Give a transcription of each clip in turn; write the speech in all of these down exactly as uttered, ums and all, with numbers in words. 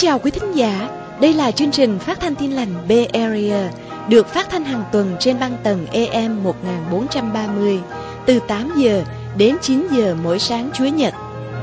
chào quý thính giả, đây là chương trình phát thanh Tin lành Bay Area, được phát thanh hàng tuần trên băng tần A M một nghìn bốn trăm ba mươi, từ tám giờ đến chín giờ mỗi sáng Chủ nhật.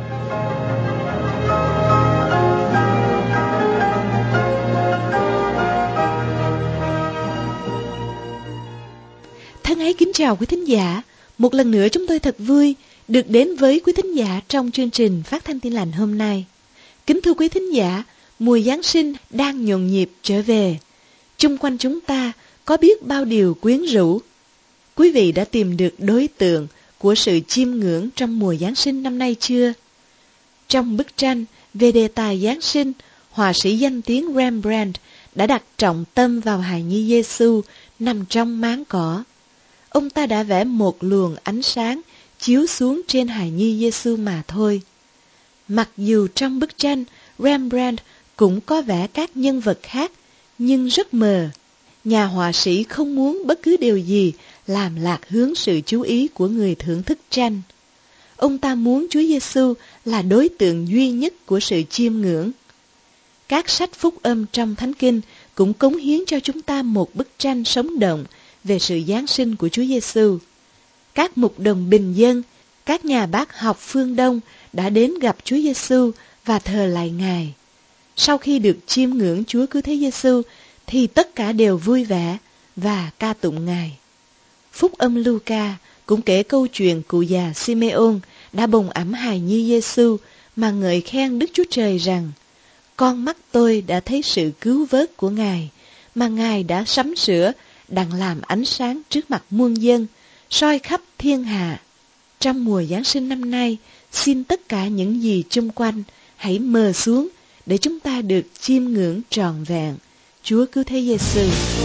Thân ái kính chào quý thính giả, một lần nữa chúng tôi thật vui được đến với quý thính giả trong chương trình phát thanh Tin lành hôm nay. Kính thưa quý thính giả, mùa Giáng sinh đang nhộn nhịp trở về. Chung quanh chúng ta có biết bao điều quyến rũ. Quý vị đã tìm được đối tượng của sự chiêm ngưỡng trong mùa Giáng sinh năm nay chưa? Trong bức tranh về đề tài Giáng sinh, họa sĩ danh tiếng Rembrandt đã đặt trọng tâm vào hài nhi Giêsu nằm trong máng cỏ. Ông ta đã vẽ một luồng ánh sáng chiếu xuống trên hài nhi Giêsu mà thôi. Mặc dù trong bức tranh Rembrandt cũng có vẽ các nhân vật khác, nhưng rất mờ. Nhà họa sĩ không muốn bất cứ điều gì làm lạc hướng sự chú ý của người thưởng thức tranh. Ông ta muốn Chúa Giêsu là đối tượng duy nhất của sự chiêm ngưỡng. Các sách phúc âm trong Thánh Kinh cũng cống hiến cho chúng ta một bức tranh sống động về sự Giáng sinh của Chúa Giêsu. Các mục đồng bình dân, các nhà bác học phương Đông đã đến gặp Chúa Giêsu và thờ lạy Ngài. Sau khi được chiêm ngưỡng Chúa Cứu Thế Giêsu thì tất cả đều vui vẻ và ca tụng Ngài. Phúc âm Luca cũng kể câu chuyện cụ già Simeon đã bồng ẵm hài nhi Giêsu mà ngợi khen Đức Chúa Trời rằng: con mắt tôi đã thấy sự cứu vớt của Ngài mà Ngài đã sắm sửa đặng làm ánh sáng trước mặt muôn dân, soi khắp thiên hạ. Trong mùa Giáng sinh năm nay, xin tất cả những gì chung quanh hãy mờ xuống để chúng ta được chiêm ngưỡng trọn vẹn Chúa Cứu Thế Giêsu.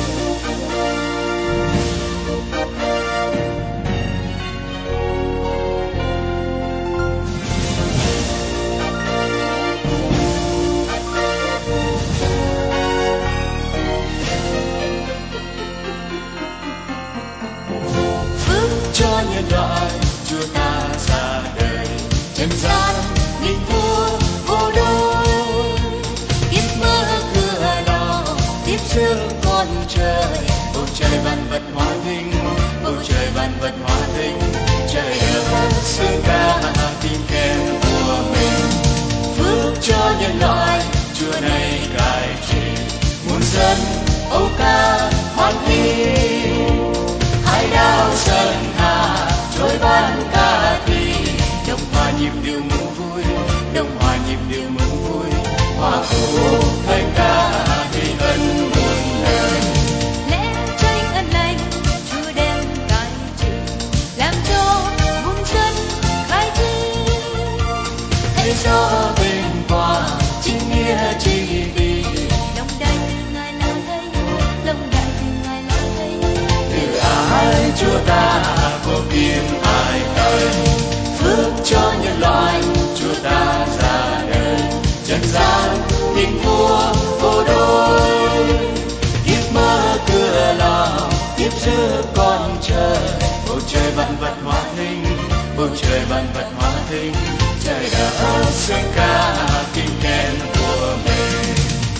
Phước cho nhân loại, Chúa ta ra đời, trần gian nghìn vua vô đối. Kiếp mơ cửa đỏ tiếp trước con trời, bầu trời vạn vật hóa thinh, bầu trời vạn vật hóa thinh. Trời đất xưa ca tiếng khen của mình. Phước cho nhân loại, Chúa này cai trị, muôn dân âu ca hoan hỷ. Hải đảo sơn hà trôi van ca thì, đồng hòa nhịp điệu mừng vui, đồng hòa nhịp điệu mừng vui. Hòa phú lời ca vì ân muôn đời. Lẽ tranh ân lành Chúa đem cai trị, làm cho muôn dân khai thi. Hãy cho vinh quang chính nghĩa chỉ vì, Lòng đại từ Ngài là thấy, lòng đại từ Ngài là thấy. từ ái Chúa ta có kiếm ai đời. Phước cho nhân loại, Chúa ta ra đời, trần gian nghìn vua vô đối. Kiếp mơ cửa lòng tiếp rước con trời, bầu trời vạn vật hóa thinh, bầu trời vạn vật hóa thinh. Trời đất xưa ca kinh khen của mình.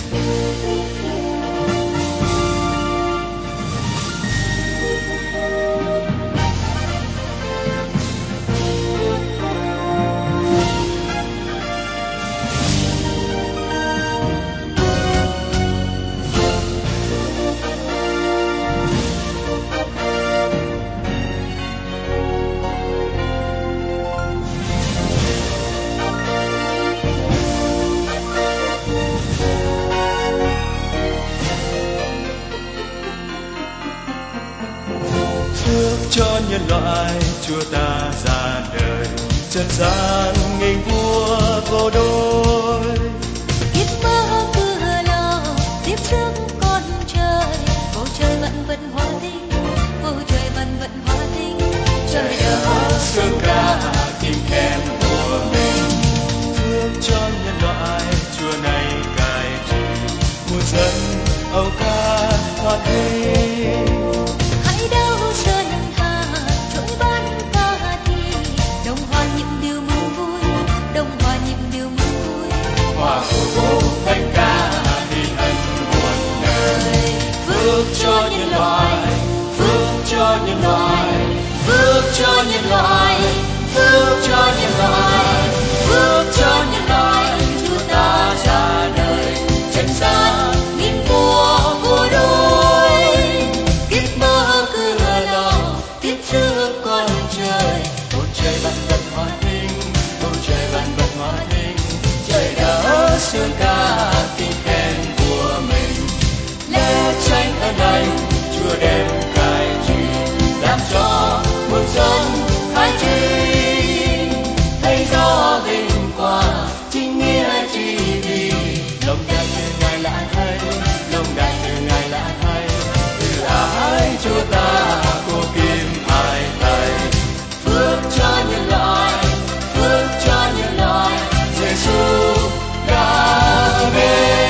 Phước cho nhân loại, Chúa ta ra đời, trần gian nghìn vua vô đối. Kiếp mơ cửa lò tiếp rước con trời, bầu trời vạn vật hóa thinh, bầu trời vạn vật hóa thinh. Trời đất xưa ca tiếng khen của mình. Phước cho nhân loại, Chúa này cai trị, muôn dân âu ca hoan hỷ. Hãy đau sơn hà trỗi ban ca thì, đồng hòa nhịp điệu mừng vui, đồng hòa nhịp điệu mừng vui. Hòa phúc thanh ca phước cho nhân loại, phước cho nhân loại, phước cho nhân loại, phước cho nhân loại, phước cho nhân loại. Chúa ta ra đời trần gian nghìn mùa vô đôi, kiếp mơ cửa lòng tiếp trước con trời. Bầu trời vạn vật hòa thịnh, bầu trời vạn vật hòa thịnh, trời đất sướng ca tiếng khen của mình. Lẽ tranh ân anh Chúa đem cai trị, làm cho muôn dân khai trí, thấy rõ vinh quang chính nghĩa chỉ vì lòng đại từ ngài lạ thay, lòng đại từ ngài lạ thay. Từ ái Chúa ta cô kim hai tay, phước cho nhân loại, phước cho nhân loại, Giêsu đã đến.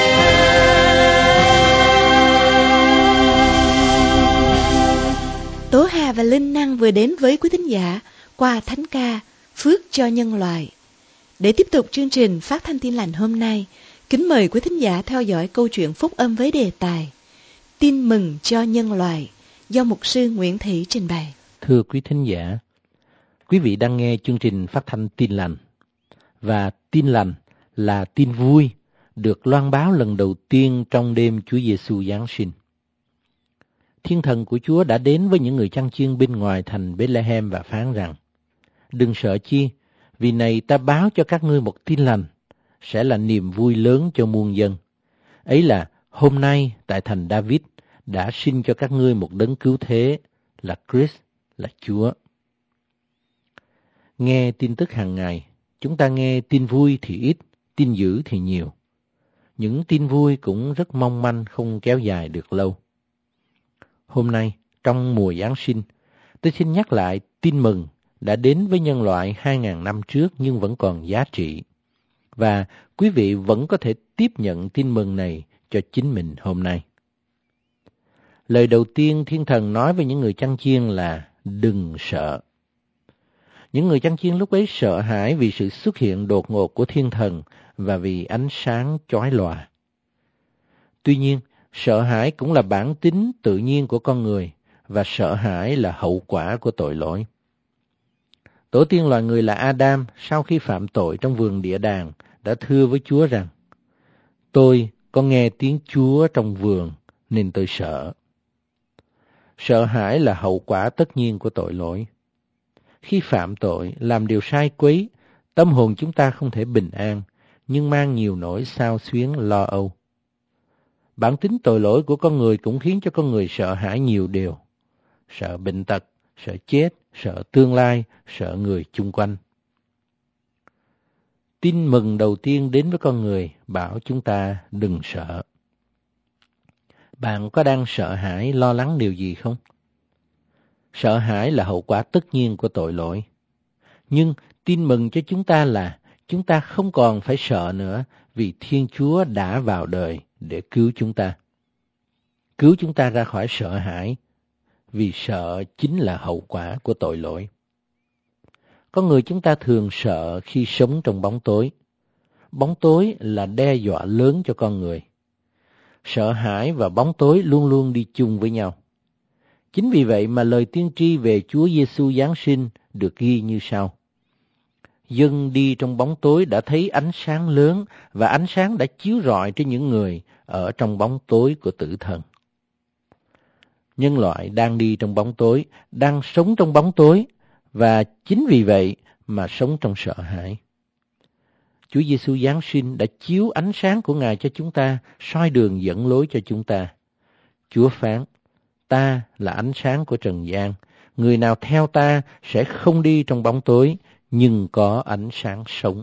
Tố Hà và Linh Năng vừa đến với quý thính giả qua thánh ca Phước cho nhân loại. Để tiếp tục chương trình phát thanh Tin lành hôm nay, kính mời quý thính giả theo dõi câu chuyện phúc âm với đề tài Tin mừng cho nhân loại do mục sư Nguyễn Thị trình bày. Thưa quý thính giả, quý vị đang nghe chương trình phát thanh Tin lành, và tin lành là tin vui được loan báo lần đầu tiên trong đêm Chúa Giêsu Giáng sinh. Thiên thần của Chúa đã đến với những người chăn chiên bên ngoài thành Bethlehem và phán rằng: đừng sợ chi, vì này ta báo cho các ngươi một tin lành, sẽ là niềm vui lớn cho muôn dân. Ấy là hôm nay tại thành David đã sinh cho các ngươi một đấng cứu thế, là Christ, là Chúa. Nghe tin tức hàng ngày, chúng ta nghe tin vui thì ít, tin dữ thì nhiều. Những tin vui cũng rất mong manh, không kéo dài được lâu. Hôm nay, trong mùa Giáng sinh, tôi xin nhắc lại tin mừng đã đến với nhân loại hai ngàn năm trước nhưng vẫn còn giá trị. Và quý vị vẫn có thể tiếp nhận tin mừng này cho chính mình hôm nay. Lời đầu tiên thiên thần nói với những người chăn chiên là đừng sợ. Những người chăn chiên lúc ấy sợ hãi vì sự xuất hiện đột ngột của thiên thần và vì ánh sáng chói lòa. Tuy nhiên, sợ hãi cũng là bản tính tự nhiên của con người, và sợ hãi là hậu quả của tội lỗi. Tổ tiên loài người là Adam sau khi phạm tội trong vườn địa đàng đã thưa với Chúa rằng: tôi có nghe tiếng Chúa trong vườn nên tôi sợ. Sợ hãi là hậu quả tất nhiên của tội lỗi. Khi phạm tội, làm điều sai quấy, tâm hồn chúng ta không thể bình an, nhưng mang nhiều nỗi xao xuyến lo âu. Bản tính tội lỗi của con người cũng khiến cho con người sợ hãi nhiều điều. Sợ bệnh tật, sợ chết, sợ tương lai, sợ người chung quanh. Tin mừng đầu tiên đến với con người bảo chúng ta đừng sợ. Bạn có đang sợ hãi, lo lắng điều gì không? Sợ hãi là hậu quả tất nhiên của tội lỗi. Nhưng tin mừng cho chúng ta là chúng ta không còn phải sợ nữa, vì Thiên Chúa đã vào đời để cứu chúng ta. Cứu chúng ta ra khỏi sợ hãi, vì sợ chính là hậu quả của tội lỗi. Con người chúng ta thường sợ khi sống trong bóng tối. Bóng tối là đe dọa lớn cho con người. Sợ hãi và bóng tối luôn luôn đi chung với nhau. Chính vì vậy mà lời tiên tri về Chúa Giêsu Giáng sinh được ghi như sau: dân đi trong bóng tối đã thấy ánh sáng lớn, và ánh sáng đã chiếu rọi trên những người ở trong bóng tối của tử thần. Nhân loại đang đi trong bóng tối, đang sống trong bóng tối, và chính vì vậy mà sống trong sợ hãi. Chúa Giêsu Giáng sinh đã chiếu ánh sáng của Ngài cho chúng ta, soi đường dẫn lối cho chúng ta. Chúa phán: ta là ánh sáng của trần gian, người nào theo ta sẽ không đi trong bóng tối, nhưng có ánh sáng sống.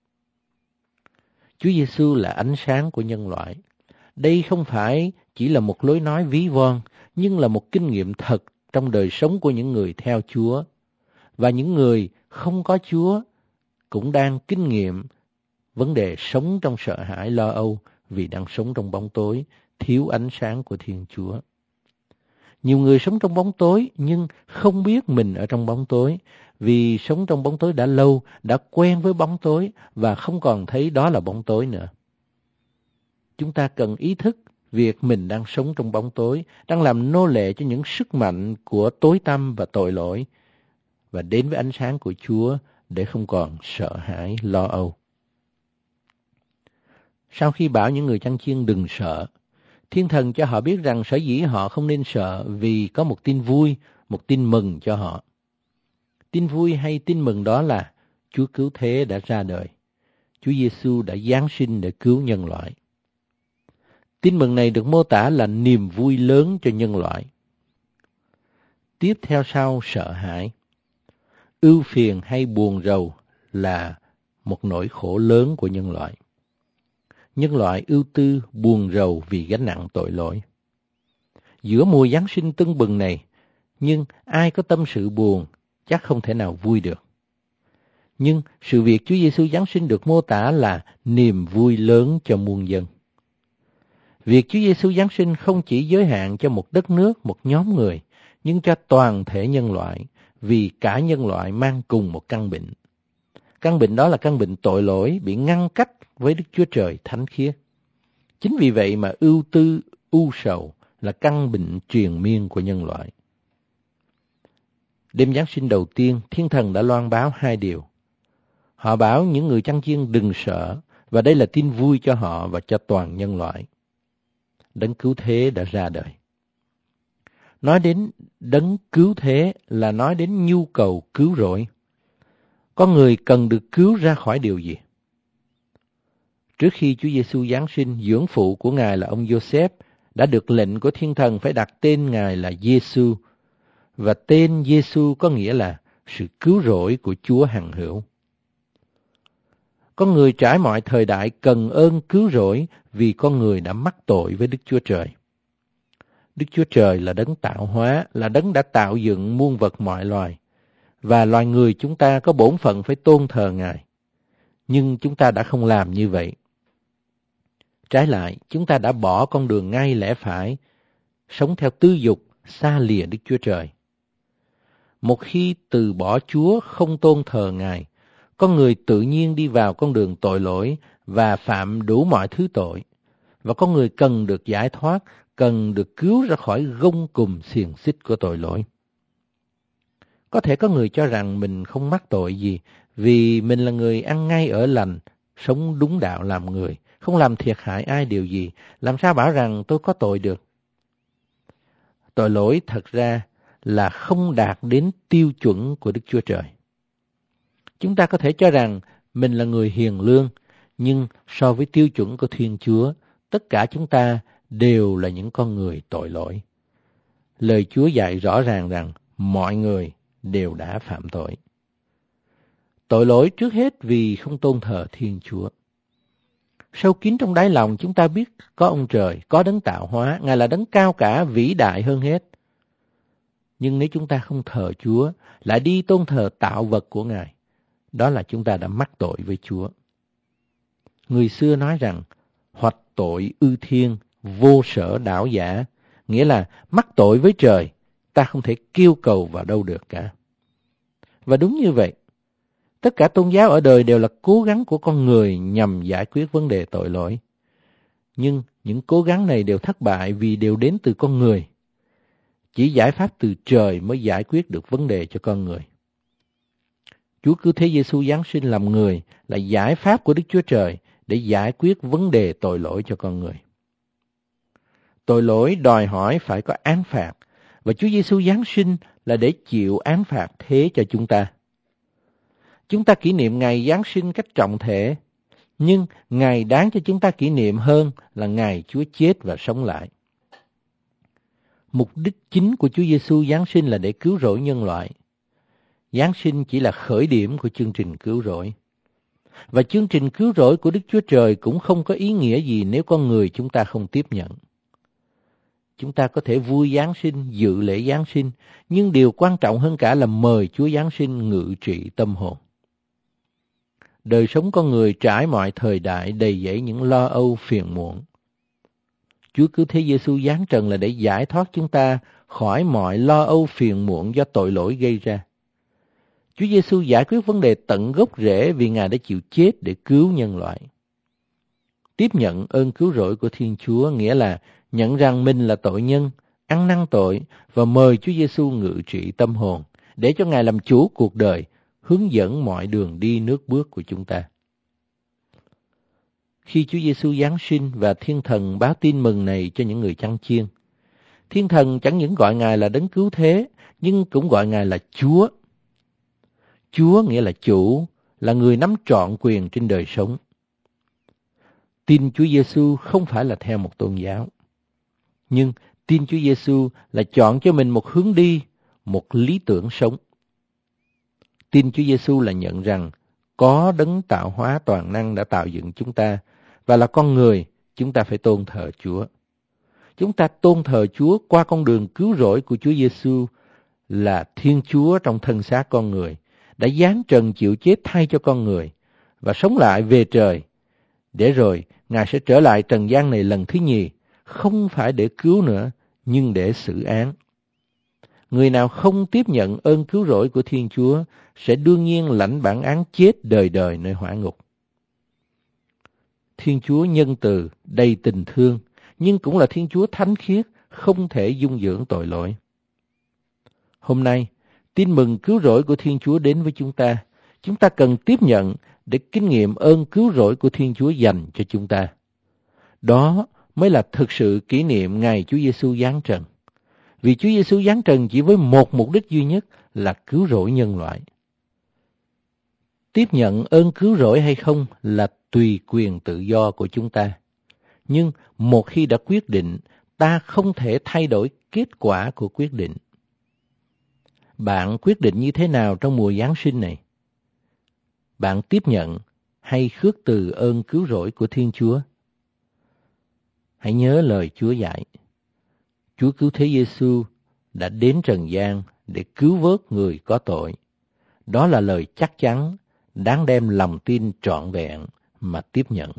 Chúa Giêsu là ánh sáng của nhân loại. Đây không phải chỉ là một lối nói ví von, nhưng là một kinh nghiệm thật trong đời sống của những người theo Chúa. Và những người không có Chúa cũng đang kinh nghiệm vấn đề sống trong sợ hãi lo âu vì đang sống trong bóng tối, thiếu ánh sáng của Thiên Chúa. Nhiều người sống trong bóng tối nhưng không biết mình ở trong bóng tối, vì sống trong bóng tối đã lâu, đã quen với bóng tối và không còn thấy đó là bóng tối nữa. Chúng ta cần ý thức việc mình đang sống trong bóng tối, đang làm nô lệ cho những sức mạnh của tối tăm và tội lỗi, và đến với ánh sáng của Chúa để không còn sợ hãi, lo âu. Sau khi bảo những người chăn chiên đừng sợ, Thiên Thần cho họ biết rằng sở dĩ họ không nên sợ vì có một tin vui, một tin mừng cho họ. Tin vui hay tin mừng đó là Chúa Cứu Thế đã ra đời. Chúa Giêsu đã giáng sinh để cứu nhân loại. Tin mừng này được mô tả là niềm vui lớn cho nhân loại. Tiếp theo sau sợ hãi, ưu phiền hay buồn rầu là một nỗi khổ lớn của nhân loại. Nhân loại ưu tư, buồn rầu vì gánh nặng tội lỗi. Giữa mùa Giáng sinh tưng bừng này, nhưng ai có tâm sự buồn chắc không thể nào vui được. Nhưng sự việc Chúa Giêsu Giáng sinh được mô tả là niềm vui lớn cho muôn dân. Việc Chúa Giêsu Giáng sinh không chỉ giới hạn cho một đất nước, một nhóm người, nhưng cho toàn thể nhân loại, vì cả nhân loại mang cùng một căn bệnh. Căn bệnh đó là căn bệnh tội lỗi bị ngăn cách với Đức Chúa Trời thánh khiết. Chính vì vậy mà ưu tư, ưu sầu là căn bệnh triền miên của nhân loại. Đêm Giáng sinh đầu tiên, Thiên Thần đã loan báo hai điều. Họ bảo những người chăn chiên đừng sợ, và đây là tin vui cho họ và cho toàn nhân loại. Đấng Cứu Thế đã ra đời. Nói đến Đấng Cứu Thế là nói đến nhu cầu cứu rỗi. Con người cần được cứu ra khỏi điều gì? Trước khi Chúa Giêsu Giáng sinh, dưỡng phụ của Ngài là ông Joseph đã được lệnh của Thiên Thần phải đặt tên Ngài là Giêsu, và tên Giêsu có nghĩa là sự cứu rỗi của Chúa hằng hữu. Con người trải mọi thời đại cần ơn cứu rỗi vì con người đã mắc tội với Đức Chúa Trời. Đức Chúa Trời là đấng tạo hóa, là đấng đã tạo dựng muôn vật mọi loài, và loài người chúng ta có bổn phận phải tôn thờ Ngài. Nhưng chúng ta đã không làm như vậy. Trái lại, chúng ta đã bỏ con đường ngay lẽ phải, sống theo tư dục, xa lìa Đức Chúa Trời. Một khi từ bỏ Chúa không tôn thờ Ngài, con người tự nhiên đi vào con đường tội lỗi và phạm đủ mọi thứ tội. Và con người cần được giải thoát, cần được cứu ra khỏi gông cùm xiềng xích của tội lỗi. Có thể có người cho rằng mình không mắc tội gì vì mình là người ăn ngay ở lành, sống đúng đạo làm người, không làm thiệt hại ai điều gì, làm sao bảo rằng tôi có tội được. Tội lỗi thật ra là không đạt đến tiêu chuẩn của Đức Chúa Trời. Chúng ta có thể cho rằng mình là người hiền lương, nhưng so với tiêu chuẩn của Thiên Chúa, tất cả chúng ta đều là những con người tội lỗi. Lời Chúa dạy rõ ràng rằng mọi người đều đã phạm tội. Tội lỗi trước hết vì không tôn thờ Thiên Chúa. Sâu kín trong đáy lòng chúng ta biết có ông trời, có đấng tạo hóa, Ngài là đấng cao cả, vĩ đại hơn hết. Nhưng nếu chúng ta không thờ Chúa, lại đi tôn thờ tạo vật của Ngài, đó là chúng ta đã mắc tội với Chúa. Người xưa nói rằng, hoạch tội ư thiên, vô sở đảo giả, nghĩa là mắc tội với trời, ta không thể kêu cầu vào đâu được cả. Và đúng như vậy, tất cả tôn giáo ở đời đều là cố gắng của con người nhằm giải quyết vấn đề tội lỗi. Nhưng những cố gắng này đều thất bại vì đều đến từ con người. Chỉ giải pháp từ trời mới giải quyết được vấn đề cho con người. Chúa Cứu Thế Giêsu Giáng sinh làm người là giải pháp của Đức Chúa Trời để giải quyết vấn đề tội lỗi cho con người. Tội lỗi đòi hỏi phải có án phạt, và Chúa Giêsu Giáng sinh là để chịu án phạt thế cho chúng ta. Chúng ta kỷ niệm ngày Giáng sinh cách trọng thể, nhưng ngày đáng cho chúng ta kỷ niệm hơn là ngày Chúa chết và sống lại. Mục đích chính của Chúa Giêsu Giáng sinh là để cứu rỗi nhân loại. Giáng sinh chỉ là khởi điểm của chương trình cứu rỗi. Và chương trình cứu rỗi của Đức Chúa Trời cũng không có ý nghĩa gì nếu con người chúng ta không tiếp nhận. Chúng ta có thể vui Giáng sinh, dự lễ Giáng sinh, nhưng điều quan trọng hơn cả là mời Chúa Giáng sinh ngự trị tâm hồn. Đời sống con người trải mọi thời đại đầy dẫy những lo âu phiền muộn. Chúa Cứu Thế Giêsu giáng trần là để giải thoát chúng ta khỏi mọi lo âu phiền muộn do tội lỗi gây ra. Chúa Giêsu giải quyết vấn đề tận gốc rễ vì Ngài đã chịu chết để cứu nhân loại. Tiếp nhận ơn cứu rỗi của Thiên Chúa nghĩa là nhận rằng mình là tội nhân, ăn năn tội và mời Chúa Giêsu ngự trị tâm hồn để cho Ngài làm chủ cuộc đời, hướng dẫn mọi đường đi nước bước của chúng ta. Khi Chúa Giêsu Giáng sinh và Thiên Thần báo tin mừng này cho những người chăn chiên, Thiên Thần chẳng những gọi Ngài là Đấng Cứu Thế, nhưng cũng gọi Ngài là Chúa. Chúa nghĩa là chủ, là người nắm trọn quyền trên đời sống. Tin Chúa Giêsu không phải là theo một tôn giáo, nhưng tin Chúa Giêsu là chọn cho mình một hướng đi, một lý tưởng sống. Tin Chúa Giêsu là nhận rằng có Đấng tạo hóa toàn năng đã tạo dựng chúng ta, và là con người, chúng ta phải tôn thờ Chúa. Chúng ta tôn thờ Chúa qua con đường cứu rỗi của Chúa Giêsu là Thiên Chúa trong thân xác con người, đã giáng trần chịu chết thay cho con người và sống lại về trời, để rồi Ngài sẽ trở lại trần gian này lần thứ nhì, không phải để cứu nữa, nhưng để xử án. Người nào không tiếp nhận ơn cứu rỗi của Thiên Chúa sẽ đương nhiên lãnh bản án chết đời đời nơi hỏa ngục. Thiên Chúa nhân từ, đầy tình thương, nhưng cũng là Thiên Chúa thánh khiết, không thể dung dưỡng tội lỗi. Hôm nay, tin mừng cứu rỗi của Thiên Chúa đến với chúng ta. Chúng ta cần tiếp nhận để kinh nghiệm ơn cứu rỗi của Thiên Chúa dành cho chúng ta. Đó mới là thực sự kỷ niệm ngày Chúa Giêsu giáng trần. Vì Chúa Giêsu giáng trần chỉ với một mục đích duy nhất là cứu rỗi nhân loại. Tiếp nhận ơn cứu rỗi hay không là tùy quyền tự do của chúng ta. Nhưng một khi đã quyết định, ta không thể thay đổi kết quả của quyết định. Bạn quyết định như thế nào trong mùa Giáng sinh này? Bạn tiếp nhận hay khước từ ơn cứu rỗi của Thiên Chúa? Hãy nhớ lời Chúa dạy. Chúa Cứu Thế Giêsu đã đến trần gian để cứu vớt người có tội. Đó là lời chắc chắn, đáng đem lòng tin trọn vẹn mà tiếp nhận.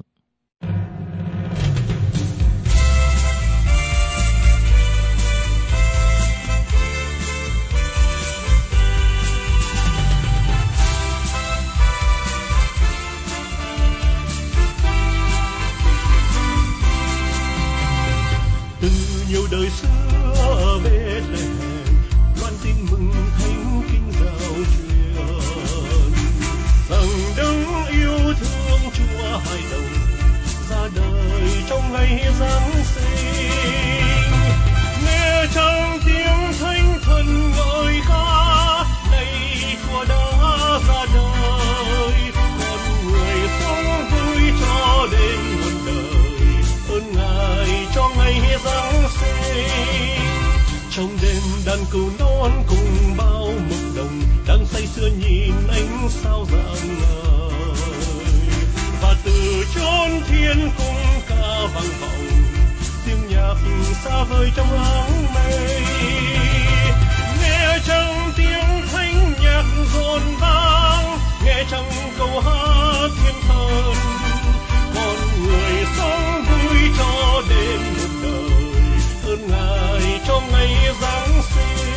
Từ nhiều đời xưa ở Bethlehem, loan tin mừng thánh kinh giao truyền rằng Đấng yêu thương Chúa hài đồng ra đời trong ngày Giáng sinh. Nghe trong tiếng thánh thần ngợi ca, này Chúa đã ra đời, con người sống vui cho đến muôn đời, ơn Ngài cho ngày Giáng sinh. Trong đêm đàn cừu non cùng bao mực đồng đang say sưa nhìn ánh sao rạng ngời, và từ chốn thiên cung ca vang vọng tiếng nhạc xa vời trong áng mây. Nghe trong tiếng thánh nhạc rộn vang, nghe trong câu hát thiên thần, con người sống vui cho đến một đời, ơn Ngài cho ngày Giáng sinh.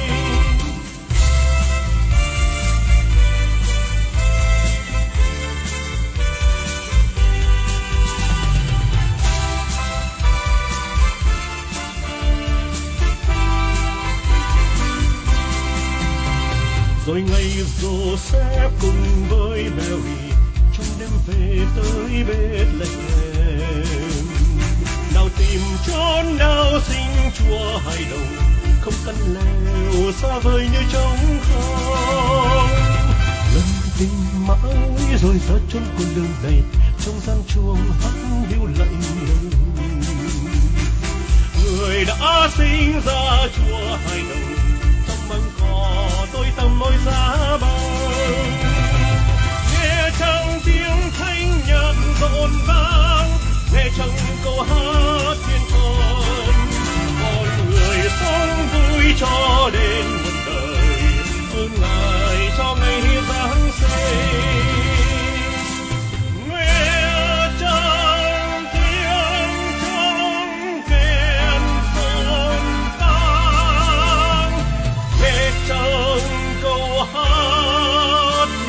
Rồi ngày Joseph cùng với Mary trong đêm về tới Bethlehem, nào tìm chốn nào sinh Chúa hài đồng, không căn lều xa vời như trống không. Lần tìm mãi rồi ra chốn con đường này, trong gian chuông hắt hiu lạnh lùng. Người đã sinh ra Chúa hài đồng, trong măng cỏ tôi tầm môi giá băng. Nghe trong tiếng thánh nhạc rộn vang, nghe trong câu hát thiên thần, con người sống vui cho đến muôn đời, ơn Ngài cho ngày Giáng sinh. Nghe trong tiếng trống kèn rộn vang, nghe trong câu hát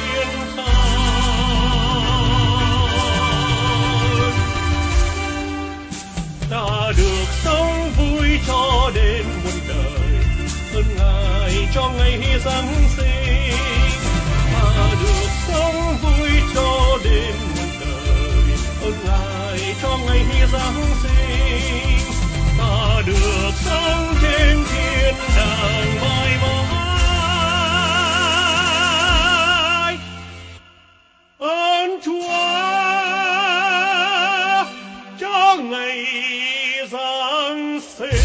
Giáng sinh. Ta được sống vui cho đến muôn đời, ơn Ngài cho ngày Giáng sinh. Ta được sống trên thiên đàng mãi mãi. Ơn Chúa cho ngày Giáng sinh.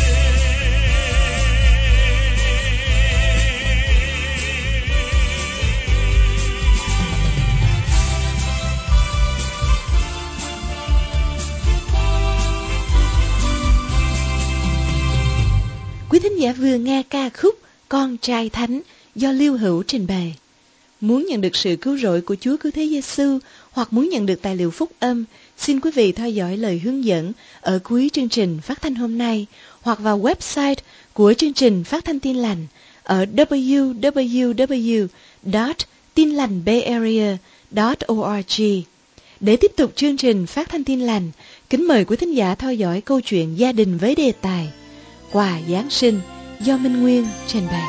Quý thính giả vừa nghe ca khúc Con Trai Thánh do Lưu Hữu trình bày. Muốn nhận được sự cứu rỗi của Chúa Cứu Thế Giêsu hoặc muốn nhận được tài liệu phúc âm, xin quý vị theo dõi lời hướng dẫn ở cuối chương trình phát thanh hôm nay hoặc vào website của chương trình phát thanh Tin Lành ở w w w chấm tin lành bay area chấm org. Để tiếp tục chương trình phát thanh Tin Lành, kính mời quý thính giả theo dõi câu chuyện gia đình với đề tài Quà Giáng sinh do Minh Nguyên trình bày.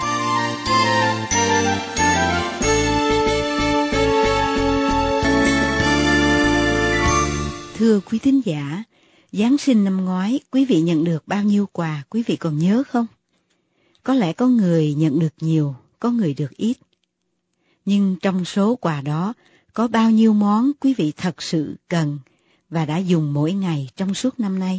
Thưa quý thính giả, Giáng sinh năm ngoái quý vị nhận được bao nhiêu quà quý vị còn nhớ không? Có lẽ có người nhận được nhiều, có người được ít. Nhưng trong số quà đó, có bao nhiêu món quý vị thật sự cần và đã dùng mỗi ngày trong suốt năm nay?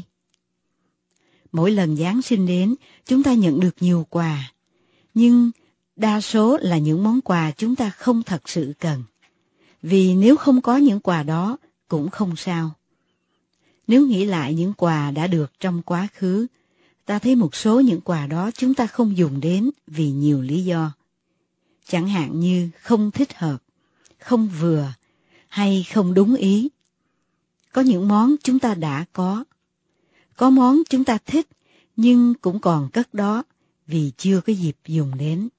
Mỗi lần Giáng sinh đến, chúng ta nhận được nhiều quà, nhưng đa số là những món quà chúng ta không thật sự cần. Vì nếu không có những quà đó, cũng không sao. Nếu nghĩ lại những quà đã được trong quá khứ, ta thấy một số những quà đó chúng ta không dùng đến vì nhiều lý do. Chẳng hạn như không thích hợp, không vừa, hay không đúng ý. Có những món chúng ta đã có. Có món chúng ta thích, nhưng cũng còn cất đó vì chưa có dịp dùng đến.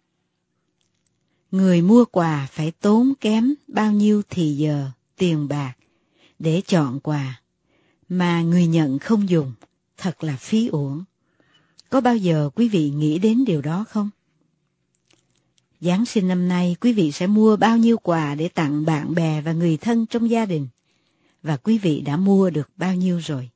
Người mua quà phải tốn kém bao nhiêu thì giờ, tiền bạc để chọn quà, mà người nhận không dùng, thật là phí uổng. Có bao giờ quý vị nghĩ đến điều đó không? Giáng sinh năm nay quý vị sẽ mua bao nhiêu quà để tặng bạn bè và người thân trong gia đình? Và quý vị đã mua được bao nhiêu rồi?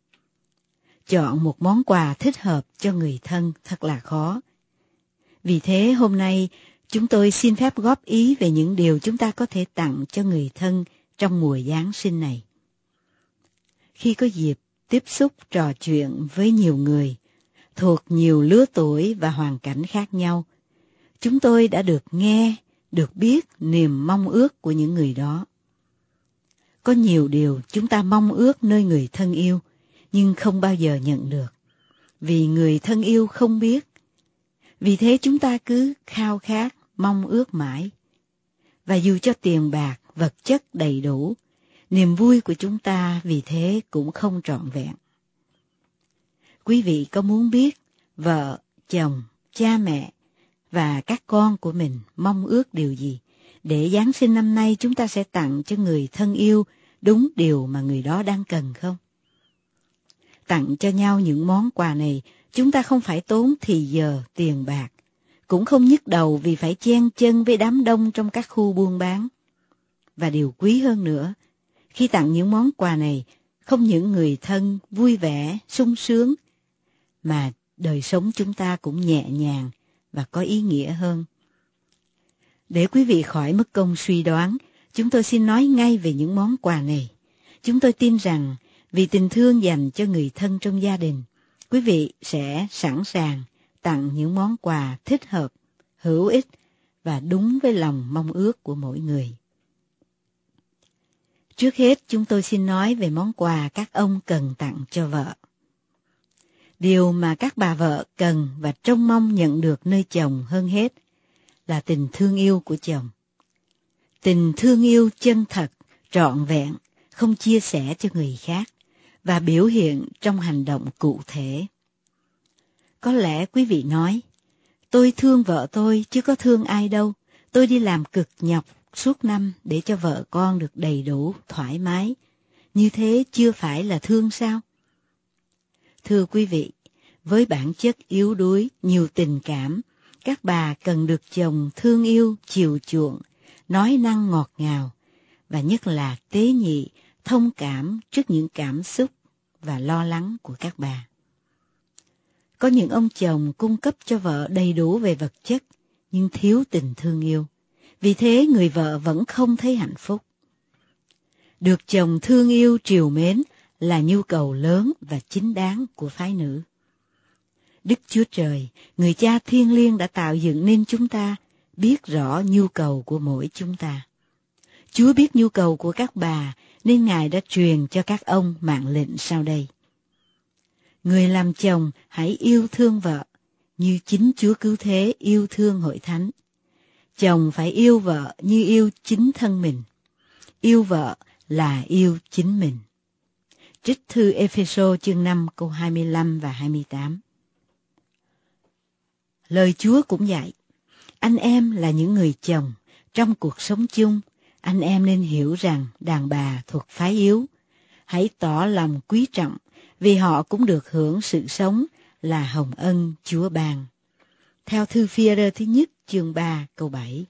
Chọn một món quà thích hợp cho người thân thật là khó. Vì thế hôm nay chúng tôi xin phép góp ý về những điều chúng ta có thể tặng cho người thân trong mùa Giáng sinh này. Khi có dịp tiếp xúc trò chuyện với nhiều người, thuộc nhiều lứa tuổi và hoàn cảnh khác nhau, chúng tôi đã được nghe, được biết niềm mong ước của những người đó. Có nhiều điều chúng ta mong ước nơi người thân yêu, nhưng không bao giờ nhận được, vì người thân yêu không biết. Vì thế chúng ta cứ khao khát, mong ước mãi. Và dù cho tiền bạc, vật chất đầy đủ, niềm vui của chúng ta vì thế cũng không trọn vẹn. Quý vị có muốn biết vợ, chồng, cha mẹ và các con của mình mong ước điều gì để Giáng sinh năm nay chúng ta sẽ tặng cho người thân yêu đúng điều mà người đó đang cần không? Tặng cho nhau những món quà này, chúng ta không phải tốn thì giờ, tiền bạc, cũng không nhức đầu vì phải chen chân với đám đông trong các khu buôn bán. Và điều quý hơn nữa, khi tặng những món quà này, không những người thân vui vẻ, sung sướng, mà đời sống chúng ta cũng nhẹ nhàng và có ý nghĩa hơn. Để quý vị khỏi mất công suy đoán, chúng tôi xin nói ngay về những món quà này. Chúng tôi tin rằng vì tình thương dành cho người thân trong gia đình, quý vị sẽ sẵn sàng tặng những món quà thích hợp, hữu ích và đúng với lòng mong ước của mỗi người. Trước hết, chúng tôi xin nói về món quà các ông cần tặng cho vợ. Điều mà các bà vợ cần và trông mong nhận được nơi chồng hơn hết là tình thương yêu của chồng. Tình thương yêu chân thật, trọn vẹn, không chia sẻ cho người khác và biểu hiện trong hành động cụ thể. Có lẽ quý vị nói, tôi thương vợ tôi chứ có thương ai đâu, tôi đi làm cực nhọc suốt năm để cho vợ con được đầy đủ, thoải mái. Như thế chưa phải là thương sao? Thưa quý vị, với bản chất yếu đuối, nhiều tình cảm, các bà cần được chồng thương yêu, chiều chuộng, nói năng ngọt ngào, và nhất là tế nhị, thông cảm trước những cảm xúc và lo lắng của các bà. Có những ông chồng cung cấp cho vợ đầy đủ về vật chất, nhưng thiếu tình thương yêu. Vì thế người vợ vẫn không thấy hạnh phúc. Được chồng thương yêu, trìu mến là nhu cầu lớn và chính đáng của phái nữ. Đức Chúa Trời, người cha thiêng liêng đã tạo dựng nên chúng ta, biết rõ nhu cầu của mỗi chúng ta. Chúa biết nhu cầu của các bà, nên Ngài đã truyền cho các ông mạng lệnh sau đây. Người làm chồng hãy yêu thương vợ, như chính Chúa Cứu Thế yêu thương hội thánh. Chồng phải yêu vợ như yêu chính thân mình. Yêu vợ là yêu chính mình. Trích thư Ê-phê-sô chương năm câu hai mươi lăm và hai mươi tám. Lời Chúa cũng dạy, anh em là những người chồng, trong cuộc sống chung, anh em nên hiểu rằng đàn bà thuộc phái yếu. Hãy tỏ lòng quý trọng, vì họ cũng được hưởng sự sống là hồng ân Chúa ban. Theo thư Phi-e-rơ thứ nhất chương ba câu bảy.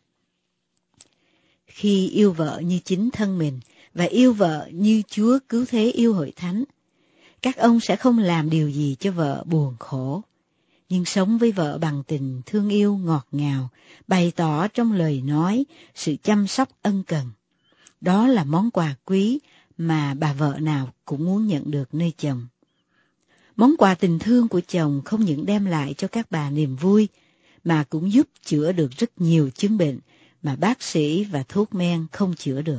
Khi yêu vợ như chính thân mình và yêu vợ như Chúa Cứu Thế yêu hội thánh, các ông sẽ không làm điều gì cho vợ buồn khổ, nhưng sống với vợ bằng tình thương yêu ngọt ngào, bày tỏ trong lời nói sự chăm sóc ân cần. Đó là món quà quý mà bà vợ nào cũng muốn nhận được nơi chồng. Món quà tình thương của chồng không những đem lại cho các bà niềm vui, mà cũng giúp chữa được rất nhiều chứng bệnh mà bác sĩ và thuốc men không chữa được.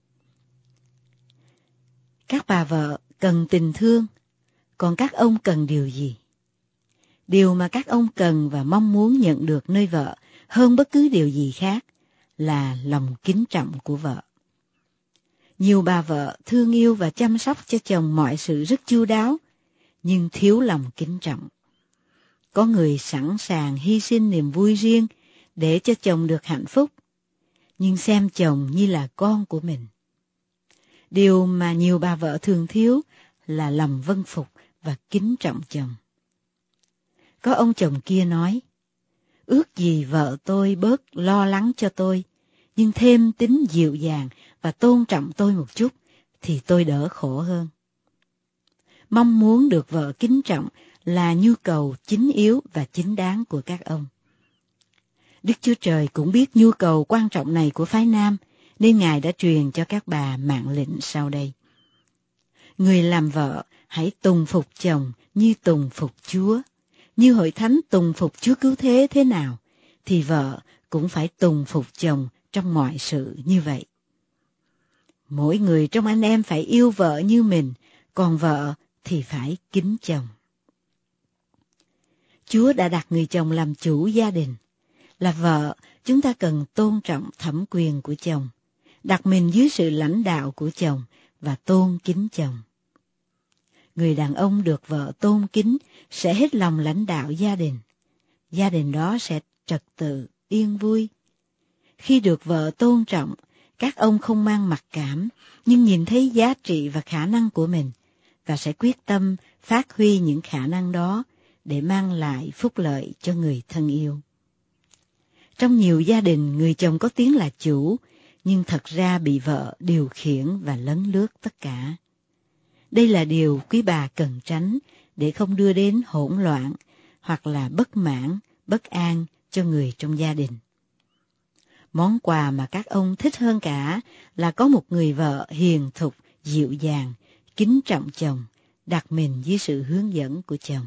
Các bà vợ cần tình thương, còn các ông cần điều gì? Điều mà các ông cần và mong muốn nhận được nơi vợ hơn bất cứ điều gì khác là lòng kính trọng của vợ. Nhiều bà vợ thương yêu và chăm sóc cho chồng mọi sự rất chu đáo, nhưng thiếu lòng kính trọng. Có người sẵn sàng hy sinh niềm vui riêng để cho chồng được hạnh phúc, nhưng xem chồng như là con của mình. Điều mà nhiều bà vợ thường thiếu là lòng vâng phục và kính trọng chồng. Có ông chồng kia nói, ước gì vợ tôi bớt lo lắng cho tôi, nhưng thêm tính dịu dàng và tôn trọng tôi một chút, thì tôi đỡ khổ hơn. Mong muốn được vợ kính trọng là nhu cầu chính yếu và chính đáng của các ông. Đức Chúa Trời cũng biết nhu cầu quan trọng này của phái nam, nên Ngài đã truyền cho các bà mạng lệnh sau đây. Người làm vợ hãy tùng phục chồng như tùng phục Chúa. Như hội thánh tùng phục Chúa Cứu Thế thế nào, thì vợ cũng phải tùng phục chồng trong mọi sự như vậy. Mỗi người trong anh em phải yêu vợ như mình, còn vợ thì phải kính chồng. Chúa đã đặt người chồng làm chủ gia đình. Là vợ, chúng ta cần tôn trọng thẩm quyền của chồng, đặt mình dưới sự lãnh đạo của chồng và tôn kính chồng. Người đàn ông được vợ tôn kính sẽ hết lòng lãnh đạo gia đình. Gia đình đó sẽ trật tự, yên vui. Khi được vợ tôn trọng, các ông không mang mặc cảm, nhưng nhìn thấy giá trị và khả năng của mình, và sẽ quyết tâm phát huy những khả năng đó để mang lại phúc lợi cho người thân yêu. Trong nhiều gia đình, người chồng có tiếng là chủ, nhưng thật ra bị vợ điều khiển và lấn lướt tất cả. Đây là điều quý bà cần tránh để không đưa đến hỗn loạn hoặc là bất mãn, bất an cho người trong gia đình. Món quà mà các ông thích hơn cả là có một người vợ hiền thục, dịu dàng, kính trọng chồng, đặt mình dưới sự hướng dẫn của chồng.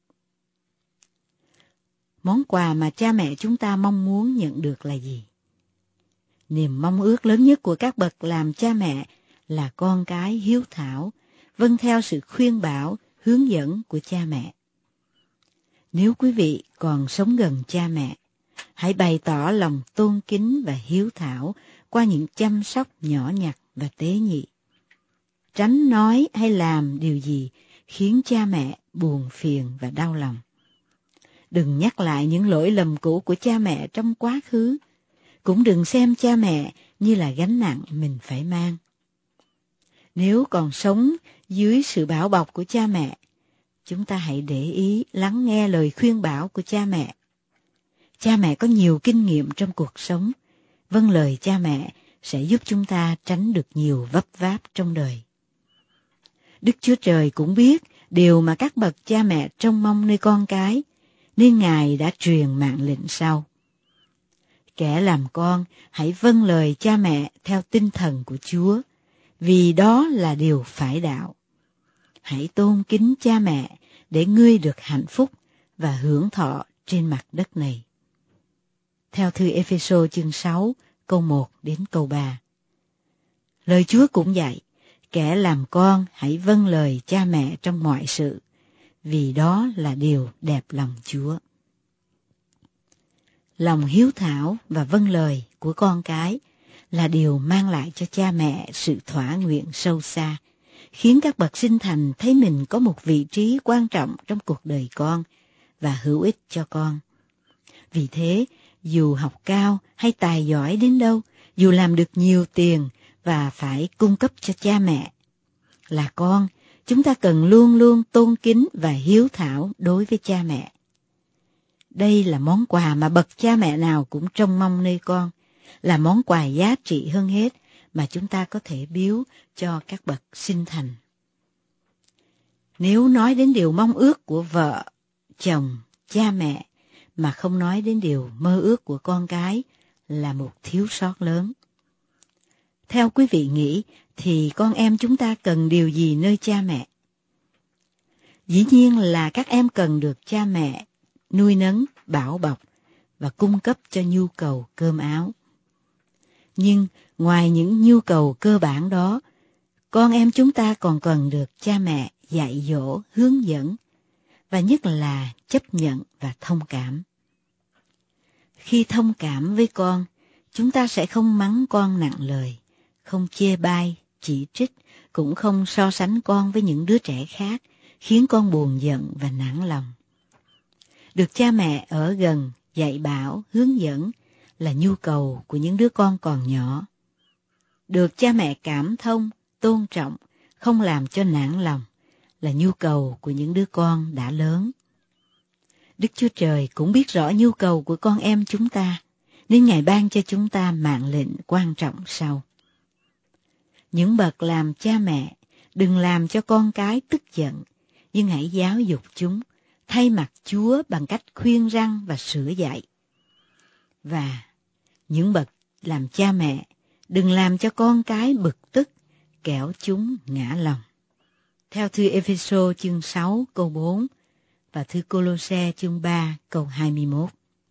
Món quà mà cha mẹ chúng ta mong muốn nhận được là gì? Niềm mong ước lớn nhất của các bậc làm cha mẹ là con cái hiếu thảo, vâng theo sự khuyên bảo, hướng dẫn của cha mẹ. Nếu quý vị còn sống gần cha mẹ, hãy bày tỏ lòng tôn kính và hiếu thảo qua những chăm sóc nhỏ nhặt và tế nhị. Tránh nói hay làm điều gì khiến cha mẹ buồn phiền và đau lòng. Đừng nhắc lại những lỗi lầm cũ của cha mẹ trong quá khứ. Cũng đừng xem cha mẹ như là gánh nặng mình phải mang. Nếu còn sống dưới sự bảo bọc của cha mẹ, chúng ta hãy để ý lắng nghe lời khuyên bảo của cha mẹ. cha mẹ có nhiều kinh nghiệm trong cuộc sống. Vâng lời cha mẹ sẽ giúp chúng ta tránh được nhiều vấp váp trong đời. Đức Chúa Trời cũng biết điều mà các bậc cha mẹ trông mong nơi con cái, nên Ngài đã truyền mạng lệnh sau: kẻ làm con hãy vâng lời cha mẹ theo tinh thần của Chúa, vì đó là điều phải đạo. Hãy tôn kính cha mẹ để ngươi được hạnh phúc và hưởng thọ trên mặt đất này. Theo thư Ê-phê-sô chương sáu, câu một đến câu ba. Lời Chúa cũng dạy, kẻ làm con hãy vâng lời cha mẹ trong mọi sự, vì đó là điều đẹp lòng Chúa. Lòng hiếu thảo và vâng lời của con cái là điều mang lại cho cha mẹ sự thỏa nguyện sâu xa, khiến các bậc sinh thành thấy mình có một vị trí quan trọng trong cuộc đời con và hữu ích cho con. Vì thế, dù học cao hay tài giỏi đến đâu, dù làm được nhiều tiền và phải cung cấp cho cha mẹ, là con, chúng ta cần luôn luôn tôn kính và hiếu thảo đối với cha mẹ. Đây là món quà mà bậc cha mẹ nào cũng trông mong nơi con, là món quà giá trị hơn hết mà chúng ta có thể biếu cho các bậc sinh thành. Nếu nói đến điều mong ước của vợ, chồng, cha mẹ mà không nói đến điều mơ ước của con cái là một thiếu sót lớn. Theo quý vị nghĩ thì con em chúng ta cần điều gì nơi cha mẹ? Dĩ nhiên là các em cần được cha mẹ nuôi nấng, bảo bọc và cung cấp cho nhu cầu cơm áo. Nhưng ngoài những nhu cầu cơ bản đó, con em chúng ta còn cần được cha mẹ dạy dỗ, hướng dẫn và nhất là chấp nhận và thông cảm. Khi thông cảm với con, chúng ta sẽ không mắng con nặng lời, không chê bai, chỉ trích, cũng không so sánh con với những đứa trẻ khác, khiến con buồn giận và nản lòng. Được cha mẹ ở gần, dạy bảo, hướng dẫn là nhu cầu của những đứa con còn nhỏ. Được cha mẹ cảm thông, tôn trọng, không làm cho nản lòng là nhu cầu của những đứa con đã lớn. Đức Chúa Trời cũng biết rõ nhu cầu của con em chúng ta, nên Ngài ban cho chúng ta mạng lệnh quan trọng sau. Những bậc làm cha mẹ, đừng làm cho con cái tức giận, nhưng hãy giáo dục chúng, thay mặt Chúa bằng cách khuyên răn và sửa dạy. Và những bậc làm cha mẹ, đừng làm cho con cái bực tức, kẻo chúng ngã lòng. Theo thư Ê-phê-sô chương sáu câu bốn và thư Cô-lô-se chương ba câu hai mươi mốt.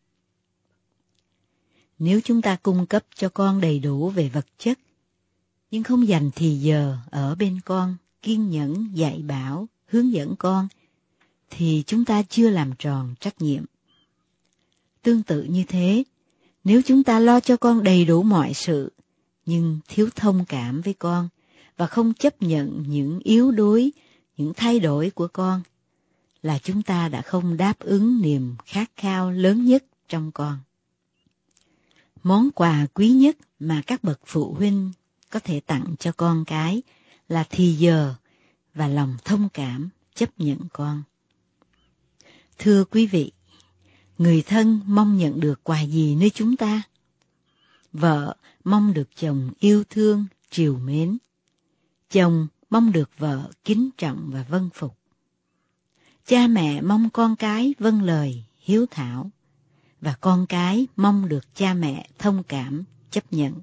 Nếu chúng ta cung cấp cho con đầy đủ về vật chất, nhưng không dành thì giờ ở bên con, kiên nhẫn dạy bảo, hướng dẫn con, thì chúng ta chưa làm tròn trách nhiệm. Tương tự như thế, nếu chúng ta lo cho con đầy đủ mọi sự, nhưng thiếu thông cảm với con và không chấp nhận những yếu đuối, những thay đổi của con, là chúng ta đã không đáp ứng niềm khát khao lớn nhất trong con. Món quà quý nhất mà các bậc phụ huynh có thể tặng cho con cái là thì giờ và lòng thông cảm, chấp nhận con. Thưa quý vị, người thân mong nhận được quà gì nơi chúng ta? Vợ mong được chồng yêu thương, trìu mến. Chồng mong được vợ kính trọng và vâng phục. Cha mẹ mong con cái vâng lời, hiếu thảo. Và con cái mong được cha mẹ thông cảm, chấp nhận.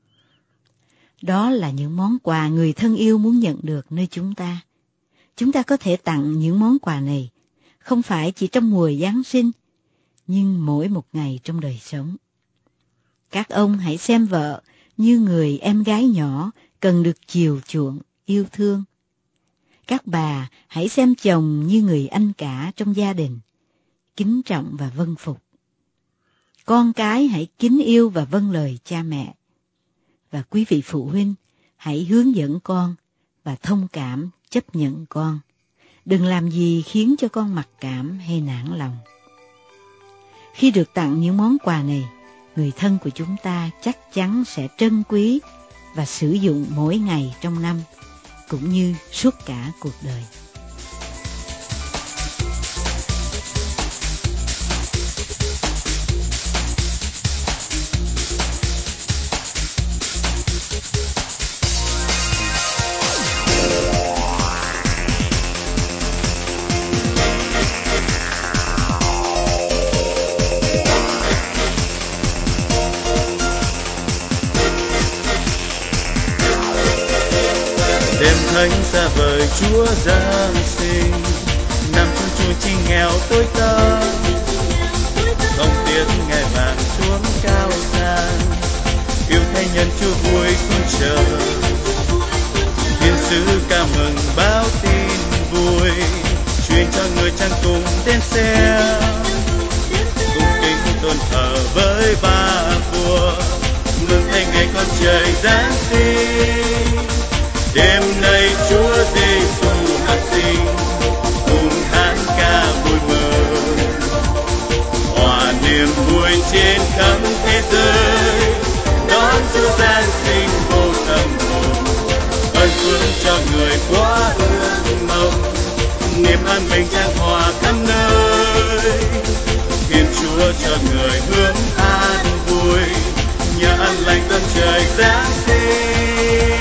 Đó là những món quà người thân yêu muốn nhận được nơi chúng ta. Chúng ta có thể tặng những món quà này, không phải chỉ trong mùa Giáng sinh, nhưng mỗi một ngày trong đời sống. Các ông hãy xem vợ như người em gái nhỏ cần được chiều chuộng, yêu thương. Các bà hãy xem chồng như người anh cả trong gia đình, kính trọng và vâng phục. Con cái hãy kính yêu và vâng lời cha mẹ. Và quý vị phụ huynh hãy hướng dẫn con và thông cảm, chấp nhận con. Đừng làm gì khiến cho con mặc cảm hay nản lòng. Khi được tặng những món quà này, người thân của chúng ta chắc chắn sẽ trân quý và sử dụng mỗi ngày trong năm, cũng như suốt cả cuộc đời. đêm thánh xa vời Chúa giáng sinh, năm Chúa Chúa chi nghèo tối tăm, không tiếc ngai vàng xuống cao sang, yêu thay nhân Chúa vui xuân chờ, thiên sứ ca mừng báo tin vui, truyền cho người trang cùng đến xem, cung kính tôn thờ với ba vua, mừng thay ngày con trời giáng sinh. Đêm nay Chúa Giêsu hạ sinh, cùng hát ca vui mừng, hòa niềm vui trên khắp thế giới, đón Chúa giáng sinh vô tâm hồn, ơn phước cho người quá ước mong, niềm an bình chan hòa khắp nơi. Thiên Chúa cho người hướng an vui, nhờ an lành tâm trời giáng sinh.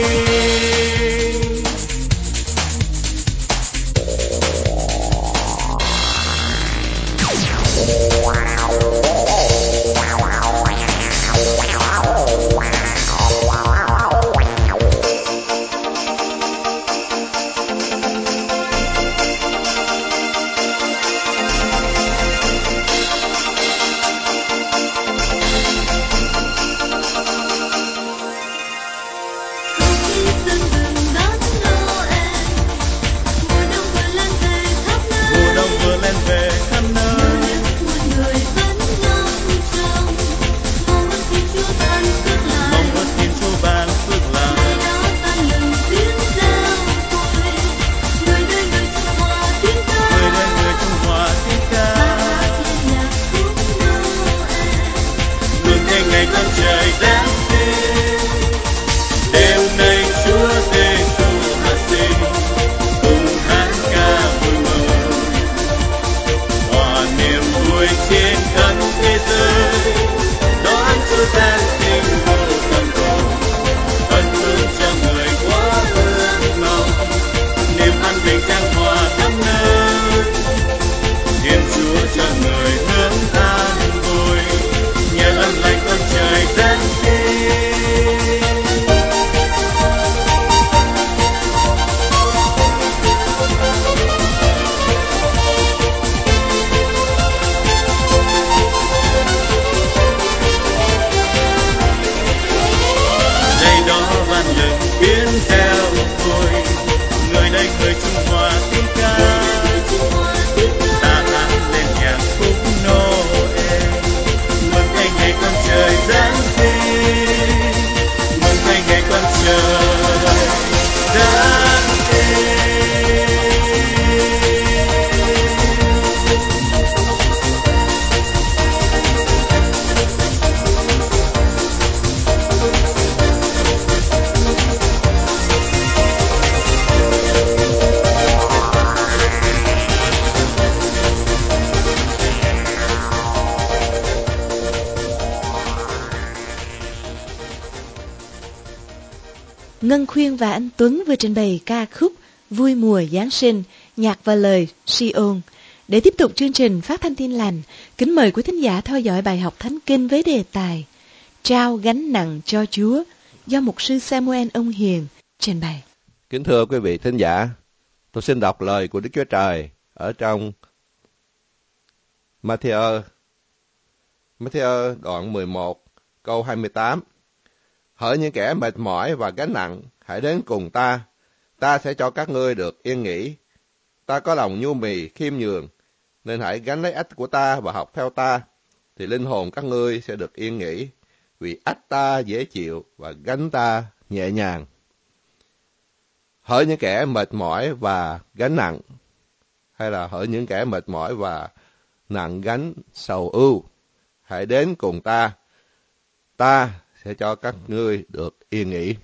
Ngân Khuyên và anh Tuấn vừa trình bày ca khúc Vui mùa Giáng sinh, nhạc và lời Sion. Để tiếp tục chương trình phát thanh Tin lành, kính mời quý thính giả theo dõi bài học Thánh Kinh với đề tài Trao gánh nặng cho Chúa do mục sư Samuel Ông Hiền trình bày. Kính thưa quý vị thính giả, tôi xin đọc lời của Đức Chúa Trời ở trong Ma-thi-ơ, Ma-thi-ơ đoạn mười một câu hai mươi tám. Hỡi những kẻ mệt mỏi và gánh nặng, hãy đến cùng ta, ta sẽ cho các ngươi được yên nghỉ. Ta có lòng nhu mì khiêm nhường, nên hãy gánh lấy ách của ta và học theo ta, thì linh hồn các ngươi sẽ được yên nghỉ, vì ách ta dễ chịu và gánh ta nhẹ nhàng. Hỡi những kẻ mệt mỏi và gánh nặng, hay là hỡi những kẻ mệt mỏi và nặng gánh sầu ưu, hãy đến cùng ta, ta sẽ cho các ngươi được yên nghỉ.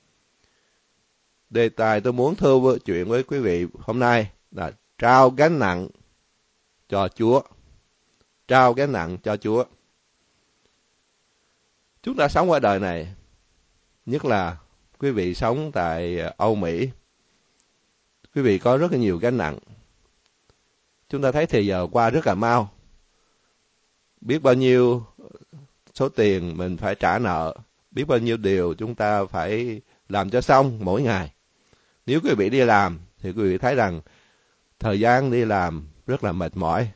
Đề tài tôi muốn thưa chuyện với quý vị hôm nay là trao gánh nặng cho Chúa. Trao gánh nặng cho Chúa. Chúng ta sống ở đời này, nhất là quý vị sống tại Âu Mỹ, quý vị có rất là nhiều gánh nặng. Chúng ta thấy thời giờ qua rất là mau. Biết bao nhiêu số tiền mình phải trả nợ, biết bao nhiêu điều chúng ta phải làm cho xong mỗi ngày. Nếu quý vị đi làm thì quý vị thấy rằng thời gian đi làm rất là mệt mỏi.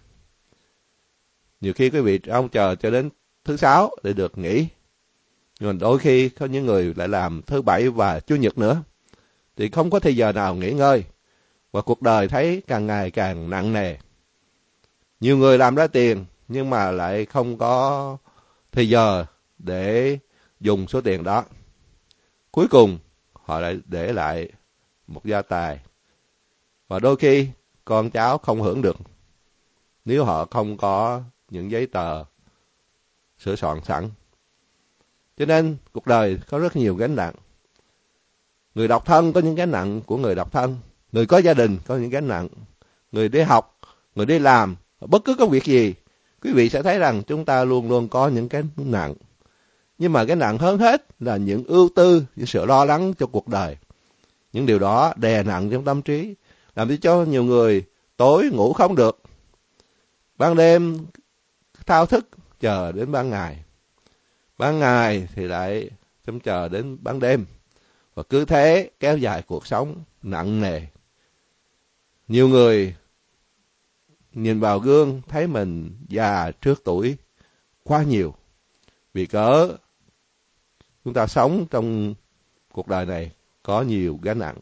Nhiều khi quý vị trông chờ cho đến thứ sáu để được nghỉ. Nhưng đôi khi có những người lại làm thứ bảy và chủ nhật nữa. Thì không có thời giờ nào nghỉ ngơi. Và cuộc đời thấy càng ngày càng nặng nề. Nhiều người làm ra tiền nhưng mà lại không có thời giờ để dùng số tiền đó. Cuối cùng họ lại để lại một gia tài. Và đôi khi con cháu không hưởng được nếu họ không có những giấy tờ sửa soạn sẵn. Cho nên cuộc đời có rất nhiều gánh nặng. Người độc thân có những gánh nặng của người độc thân. Người có gia đình có những gánh nặng. Người đi học, người đi làm, bất cứ công việc gì, quý vị sẽ thấy rằng chúng ta luôn luôn có những cái nặng. Nhưng mà cái nặng hơn hết là những ưu tư, những sự lo lắng cho cuộc đời. Những điều đó đè nặng trong tâm trí, làm cho nhiều người tối ngủ không được. Ban đêm thao thức chờ đến ban ngày. Ban ngày thì lại trông chờ đến ban đêm. Và cứ thế kéo dài cuộc sống nặng nề. Nhiều người nhìn vào gương thấy mình già trước tuổi quá nhiều. Vì cớ chúng ta sống trong cuộc đời này có nhiều gánh nặng.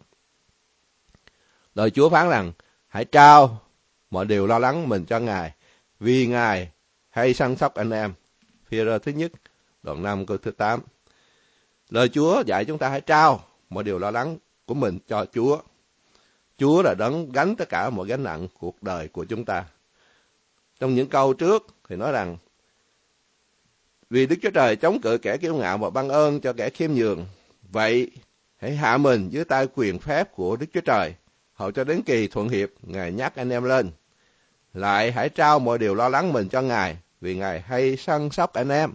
Lời Chúa phán rằng hãy trao mọi điều lo lắng mình cho Ngài, vì Ngài hay săn sóc anh em. Phi-e-rơ thứ nhất, đoạn năm câu thứ tám. Lời Chúa dạy chúng ta hãy trao mọi điều lo lắng của mình cho Chúa. Chúa là đấng gánh tất cả mọi gánh nặng cuộc đời của chúng ta. Trong những câu trước thì nói rằng vì Đức Chúa Trời chống cự kẻ kiêu ngạo và ban ơn cho kẻ khiêm nhường. Vậy hãy hạ mình dưới tay quyền phép của Đức Chúa Trời, hầu cho đến kỳ thuận hiệp Ngài nhắc anh em lên. Lại hãy trao mọi điều lo lắng mình cho Ngài, vì Ngài hay săn sóc anh em.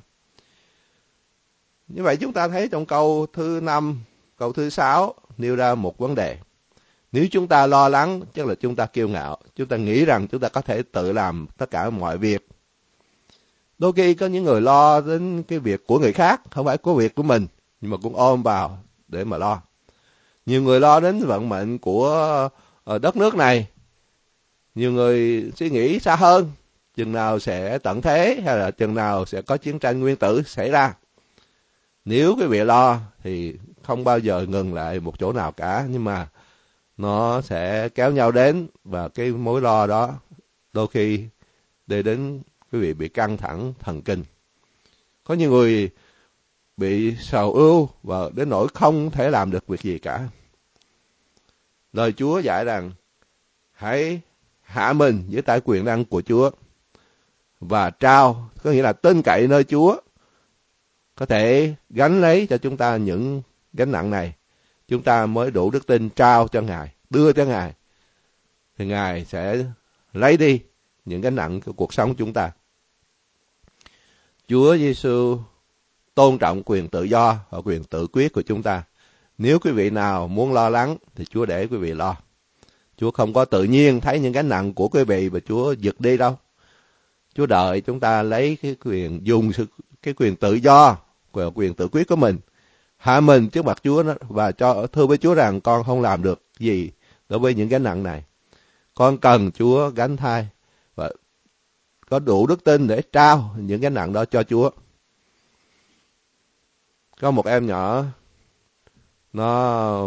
Như vậy chúng ta thấy trong câu thứ năm, câu thứ sáu nêu ra một vấn đề. Nếu chúng ta lo lắng, chắc là chúng ta kiêu ngạo. Chúng ta nghĩ rằng chúng ta có thể tự làm tất cả mọi việc. Đôi khi có những người lo đến cái việc của người khác, không phải của việc của mình, nhưng mà cũng ôm vào để mà lo. Nhiều người lo đến vận mệnh của đất nước này. Nhiều người suy nghĩ xa hơn, chừng nào sẽ tận thế hay là chừng nào sẽ có chiến tranh nguyên tử xảy ra. Nếu quý vị lo thì không bao giờ ngừng lại một chỗ nào cả, nhưng mà nó sẽ kéo nhau đến và cái mối lo đó đôi khi để đến quý vị bị căng thẳng thần kinh. Có nhiều người bị sầu ưu và đến nỗi không thể làm được việc gì cả. Lời Chúa dạy rằng hãy hạ mình dưới tay quyền năng của Chúa và trao, có nghĩa là tin cậy nơi Chúa có thể gánh lấy cho chúng ta những gánh nặng này. Chúng ta mới đủ đức tin trao cho Ngài, đưa cho Ngài, thì Ngài sẽ lấy đi những gánh nặng của cuộc sống chúng ta. Chúa Giêsu tôn trọng quyền tự do và quyền tự quyết của chúng ta. Nếu quý vị nào muốn lo lắng thì Chúa để quý vị lo. Chúa không có tự nhiên thấy những gánh nặng của quý vị và Chúa giật đi đâu. Chúa đợi chúng ta lấy cái quyền dùng sự cái quyền tự do, quyền tự quyết của mình, hạ mình trước mặt Chúa và cho thưa với Chúa rằng con không làm được gì đối với những gánh nặng này. Con cần Chúa gánh thay và có đủ đức tin để trao những gánh nặng đó cho Chúa. Có một em nhỏ, nó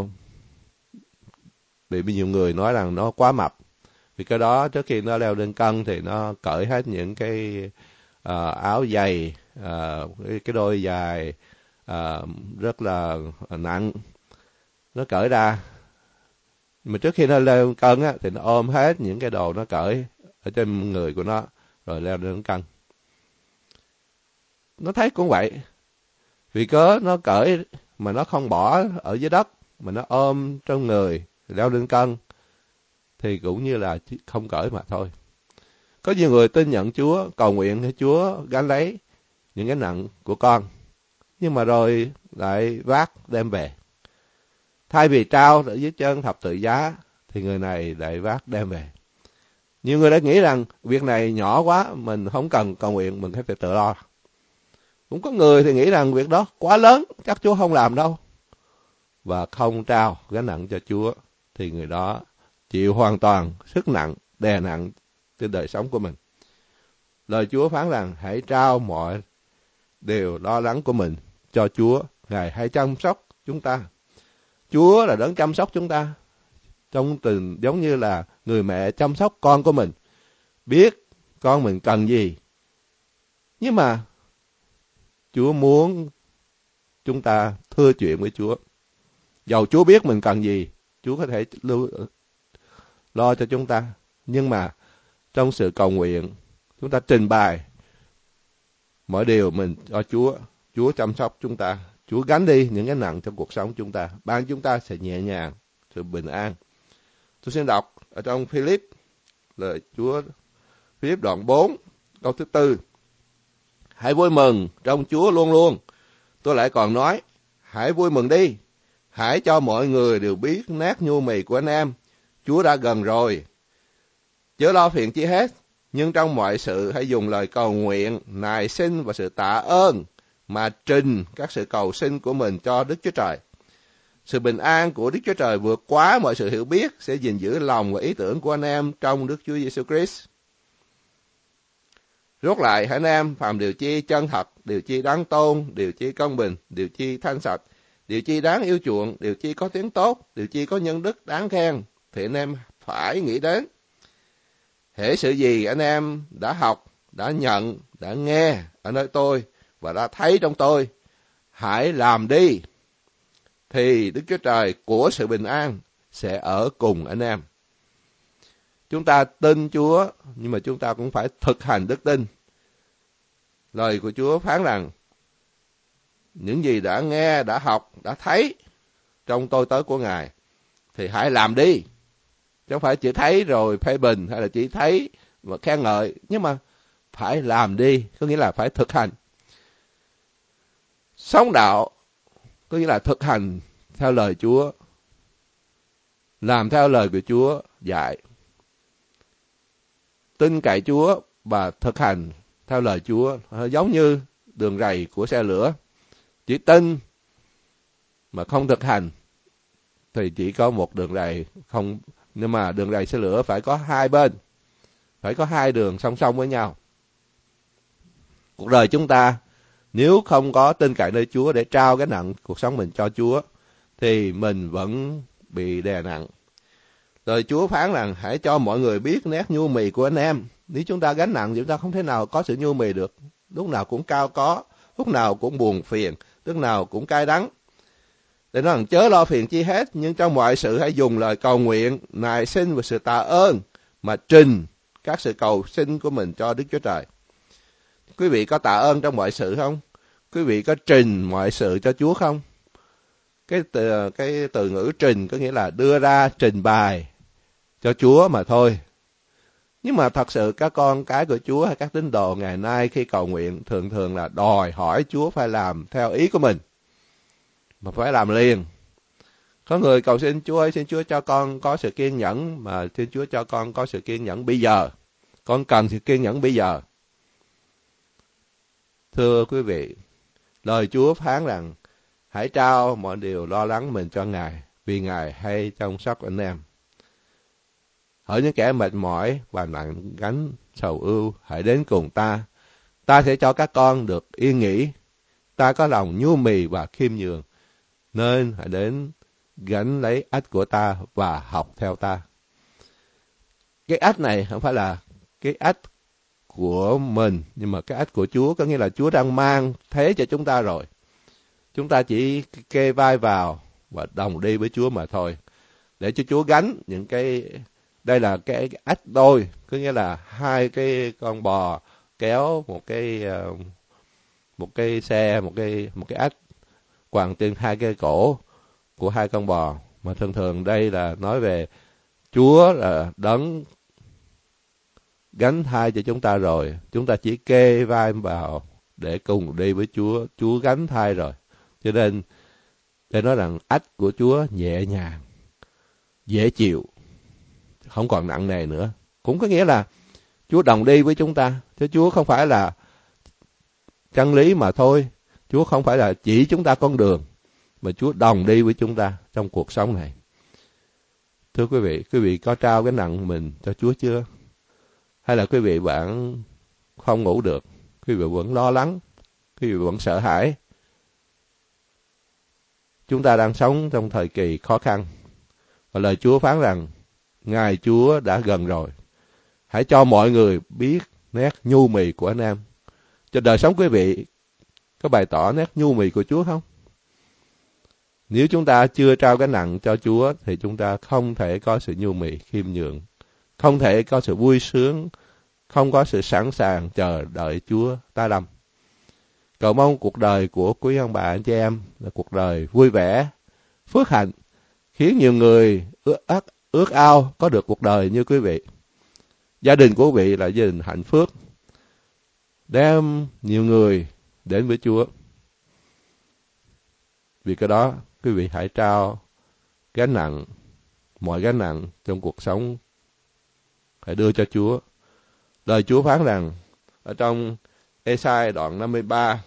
bị nhiều người nói rằng nó quá mập. Vì cái đó trước khi nó leo lên cân thì nó cởi hết những cái uh, áo dày, uh, cái, cái đôi dài uh, rất là nặng. Nó cởi ra. Mà trước khi nó leo cân á, thì nó ôm hết những cái đồ nó cởi ở trên người của nó rồi leo lên cân. Nó thấy cũng vậy. Vì cớ nó cởi mà nó không bỏ ở dưới đất, mà nó ôm trong người leo lên cân, thì cũng như là không cởi mà thôi. Có nhiều người tin nhận Chúa, cầu nguyệnให้Chúa gánh lấy những cái nặng của con, nhưng mà rồi lại vác đem về. Thay vì trao ở dưới chân thập tự giá, thì người này lại vác đem về. Nhiều người đã nghĩ rằng việc này nhỏ quá, mình không cần cầu nguyện, mình phải tự lo. Cũng có người thì nghĩ rằng việc đó quá lớn, chắc Chúa không làm đâu, và không trao gánh nặng cho Chúa. thì người đó chịu hoàn toàn sức nặng, đè nặng trên đời sống của mình. Lời Chúa phán rằng hãy trao mọi điều lo lắng của mình cho Chúa, Ngài hãy chăm sóc chúng ta. Chúa là đấng chăm sóc chúng ta, trong tình giống như là người mẹ chăm sóc con của mình, biết con mình cần gì. Nhưng mà Chúa muốn chúng ta thưa chuyện với Chúa. Dầu Chúa biết mình cần gì, Chúa có thể lưu, lo cho chúng ta. Nhưng mà trong sự cầu nguyện, chúng ta trình bày mọi điều mình cho Chúa. Chúa chăm sóc chúng ta. Chúa gánh đi những cái nặng trong cuộc sống chúng ta. Ban chúng ta sẽ nhẹ nhàng, sự bình an. Tôi xin đọc ở trong Philip, lời Chúa, Philip đoạn bốn, câu thứ tư. Hãy vui mừng trong Chúa luôn luôn. Tôi lại còn nói, hãy vui mừng đi. Hãy cho mọi người đều biết nát nhu mì của anh em. Chúa đã gần rồi. Chớ lo phiền chi hết, nhưng trong mọi sự hãy dùng lời cầu nguyện, nài xin và sự tạ ơn mà trình các sự cầu xin của mình cho Đức Chúa Trời. Sự bình an của Đức Chúa Trời vượt quá mọi sự hiểu biết sẽ gìn giữ lòng và ý tưởng của anh em trong Đức Chúa Giêsu Christ. Rốt lại, hãy anh em phàm điều chi chân thật, điều chi đáng tôn, điều chi công bình, điều chi thanh sạch, điều chi đáng yêu chuộng, điều chi có tiếng tốt, điều chi có nhân đức đáng khen, thì anh em phải nghĩ đến. Hễ sự gì anh em đã học, đã nhận, đã nghe ở nơi tôi và đã thấy trong tôi, hãy làm đi, thì Đức Chúa Trời của sự bình an sẽ ở cùng anh em. Chúng ta tin Chúa, nhưng mà chúng ta cũng phải thực hành đức tin. Lời của Chúa phán rằng, những gì đã nghe, đã học, đã thấy trong tôi tớ của Ngài, thì hãy làm đi. Chứ không phải chỉ thấy rồi phê bình, hay là chỉ thấy và khen ngợi, nhưng mà phải làm đi, có nghĩa là phải thực hành. Sống đạo, có nghĩa là thực hành theo lời Chúa, làm theo lời của Chúa dạy. Tin cậy Chúa và thực hành theo lời Chúa, giống như đường rầy của xe lửa. Chỉ tin mà không thực hành thì chỉ có một đường rầy, không, nhưng mà đường rầy xe lửa phải có hai bên, phải có hai đường song song với nhau. Cuộc đời chúng ta nếu không có tin cậy nơi Chúa để trao cái nặng cuộc sống mình cho Chúa, thì mình vẫn bị đè nặng. Lời Chúa phán rằng hãy cho mọi người biết nét nhu mì của anh em. Nếu chúng ta gánh nặng, chúng ta không thể nào có sự nhu mì được. Lúc nào cũng cao có, lúc nào cũng buồn phiền, lúc nào cũng cay đắng. Để nói rằng chớ lo phiền chi hết, nhưng trong mọi sự hãy dùng lời cầu nguyện, nài xin và sự tạ ơn mà trình các sự cầu xin của mình cho Đức Chúa Trời. Quý vị có tạ ơn trong mọi sự không? Quý vị có trình mọi sự cho Chúa không? Cái từ, cái từ ngữ trình có nghĩa là đưa ra, trình bày cho Chúa mà thôi. Nhưng mà thật sự các con cái của Chúa hay các tín đồ ngày nay khi cầu nguyện thường thường là đòi hỏi Chúa phải làm theo ý của mình, mà phải làm liền. Có người cầu xin Chúa ơi, xin Chúa cho con có sự kiên nhẫn, mà xin Chúa cho con có sự kiên nhẫn bây giờ. Con cần sự kiên nhẫn bây giờ. Thưa quý vị, lời Chúa phán rằng hãy trao mọi điều lo lắng mình cho Ngài, vì Ngài hay chăm sóc anh em. Hỡi những kẻ mệt mỏi và nặng gánh sầu ưu, hãy đến cùng ta. Ta sẽ cho các con được yên nghỉ. Ta có lòng nhu mì và khiêm nhường, nên hãy đến gánh lấy ách của ta và học theo ta. Cái ách này không phải là cái ách của mình, nhưng mà cái ách của Chúa, có nghĩa là Chúa đang mang thế cho chúng ta rồi. Chúng ta chỉ kê vai vào và đồng đi với Chúa mà thôi. Để cho Chúa gánh những cái, đây là cái ách đôi, có nghĩa là hai cái con bò kéo một cái một cái xe, một cái một cái ách quàng trên hai cái cổ của hai con bò. Mà thường thường đây là nói về Chúa là đấng gánh thai cho chúng ta rồi. Chúng ta chỉ kê vai vào để cùng đi với Chúa. Chúa gánh thai rồi. Cho nên để nói rằng ách của Chúa nhẹ nhàng, dễ chịu, không còn nặng nề nữa. Cũng có nghĩa là Chúa đồng đi với chúng ta. Chứ Chúa không phải là chân lý mà thôi. Chúa không phải là chỉ chúng ta con đường, mà Chúa đồng đi với chúng ta trong cuộc sống này. Thưa quý vị, quý vị có trao gánh nặng mình cho Chúa chưa? Hay là quý vị vẫn không ngủ được, quý vị vẫn lo lắng, quý vị vẫn sợ hãi? Chúng ta đang sống trong thời kỳ khó khăn, và lời Chúa phán rằng Ngài Chúa đã gần rồi. Hãy cho mọi người biết nét nhu mì của anh em. Cho đời sống quý vị có bày tỏ nét nhu mì của Chúa không? Nếu chúng ta chưa trao gánh nặng cho Chúa thì chúng ta không thể có sự nhu mì khiêm nhường, không thể có sự vui sướng, không có sự sẵn sàng chờ đợi Chúa ta lâm. Cầu mong cuộc đời của quý ông bà anh chị em là cuộc đời vui vẻ, phước hạnh, khiến nhiều người ước, ước, ước ao có được cuộc đời như quý vị. Gia đình của quý vị là gia đình hạnh phúc, đem nhiều người đến với Chúa. Vì cái đó, quý vị hãy trao gánh nặng, mọi gánh nặng trong cuộc sống, hãy đưa cho Chúa. Lời Chúa phán rằng, ở trong Ê-sai đoạn năm mươi ba,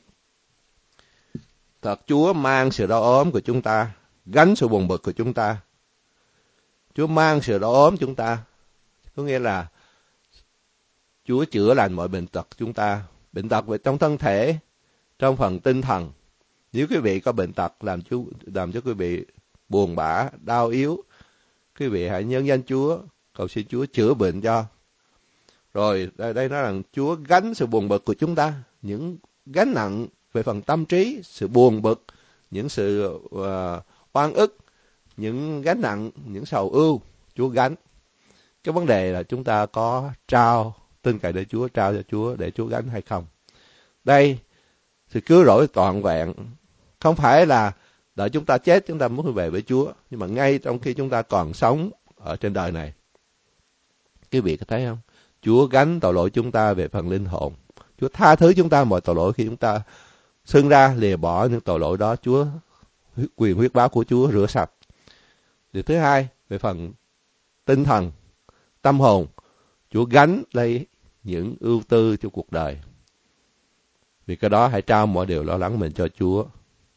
thật Chúa mang sự đau ốm của chúng ta, gánh sự buồn bực của chúng ta. Chúa mang sự đau ốm chúng ta, có nghĩa là Chúa chữa lành mọi bệnh tật chúng ta, bệnh tật về trong thân thể, trong phần tinh thần. Nếu quý vị có bệnh tật làm, chú, làm cho quý vị buồn bã, đau yếu, quý vị hãy nhân danh Chúa, cầu xin Chúa chữa bệnh cho. Rồi đây, đây nói rằng Chúa gánh sự buồn bực của chúng ta, những gánh nặng về phần tâm trí, sự buồn bực, những sự uh, oan ức, những gánh nặng, những sầu ưu, Chúa gánh. Cái vấn đề là chúng ta có trao tin cậy để Chúa, trao cho Chúa để Chúa gánh hay không. Đây, sự cứu rỗi toàn vẹn không phải là đợi chúng ta chết chúng ta muốn về với Chúa, nhưng mà ngay trong khi chúng ta còn sống ở trên đời này. Quý vị có thấy không? Chúa gánh tội lỗi chúng ta về phần linh hồn. Chúa tha thứ chúng ta mọi tội lỗi khi chúng ta xưng ra lìa bỏ những tội lỗi đó. Chúa quyền huyết báo của Chúa rửa sạch. Điều thứ hai, về phần tinh thần, tâm hồn, Chúa gánh lấy những ưu tư cho cuộc đời. Vì cái đó hãy trao mọi điều lo lắng mình cho Chúa.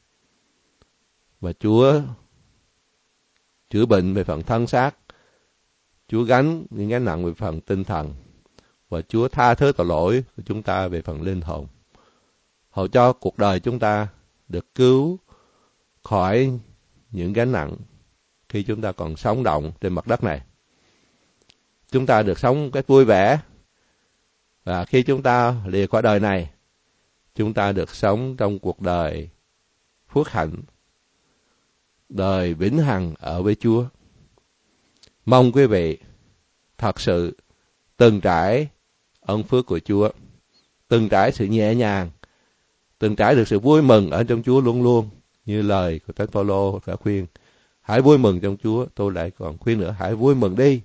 Và Chúa chữa bệnh về phần thân xác, Chúa gánh những gánh nặng về phần tinh thần, và Chúa tha thứ tội lỗi của chúng ta về phần linh hồn. Hầu cho cuộc đời chúng ta được cứu khỏi những gánh nặng khi chúng ta còn sống động trên mặt đất này. Chúng ta được sống một cách vui vẻ, và khi chúng ta lìa khỏi đời này, chúng ta được sống trong cuộc đời phước hạnh, đời vĩnh hằng ở với Chúa. Mong quý vị thật sự từng trải ơn phước của Chúa, từng trải sự nhẹ nhàng, từng trải được sự vui mừng ở trong Chúa luôn luôn, như lời của Thánh Phaolô đã khuyên. Hãy vui mừng trong Chúa, tôi lại còn khuyên nữa, hãy vui mừng đi.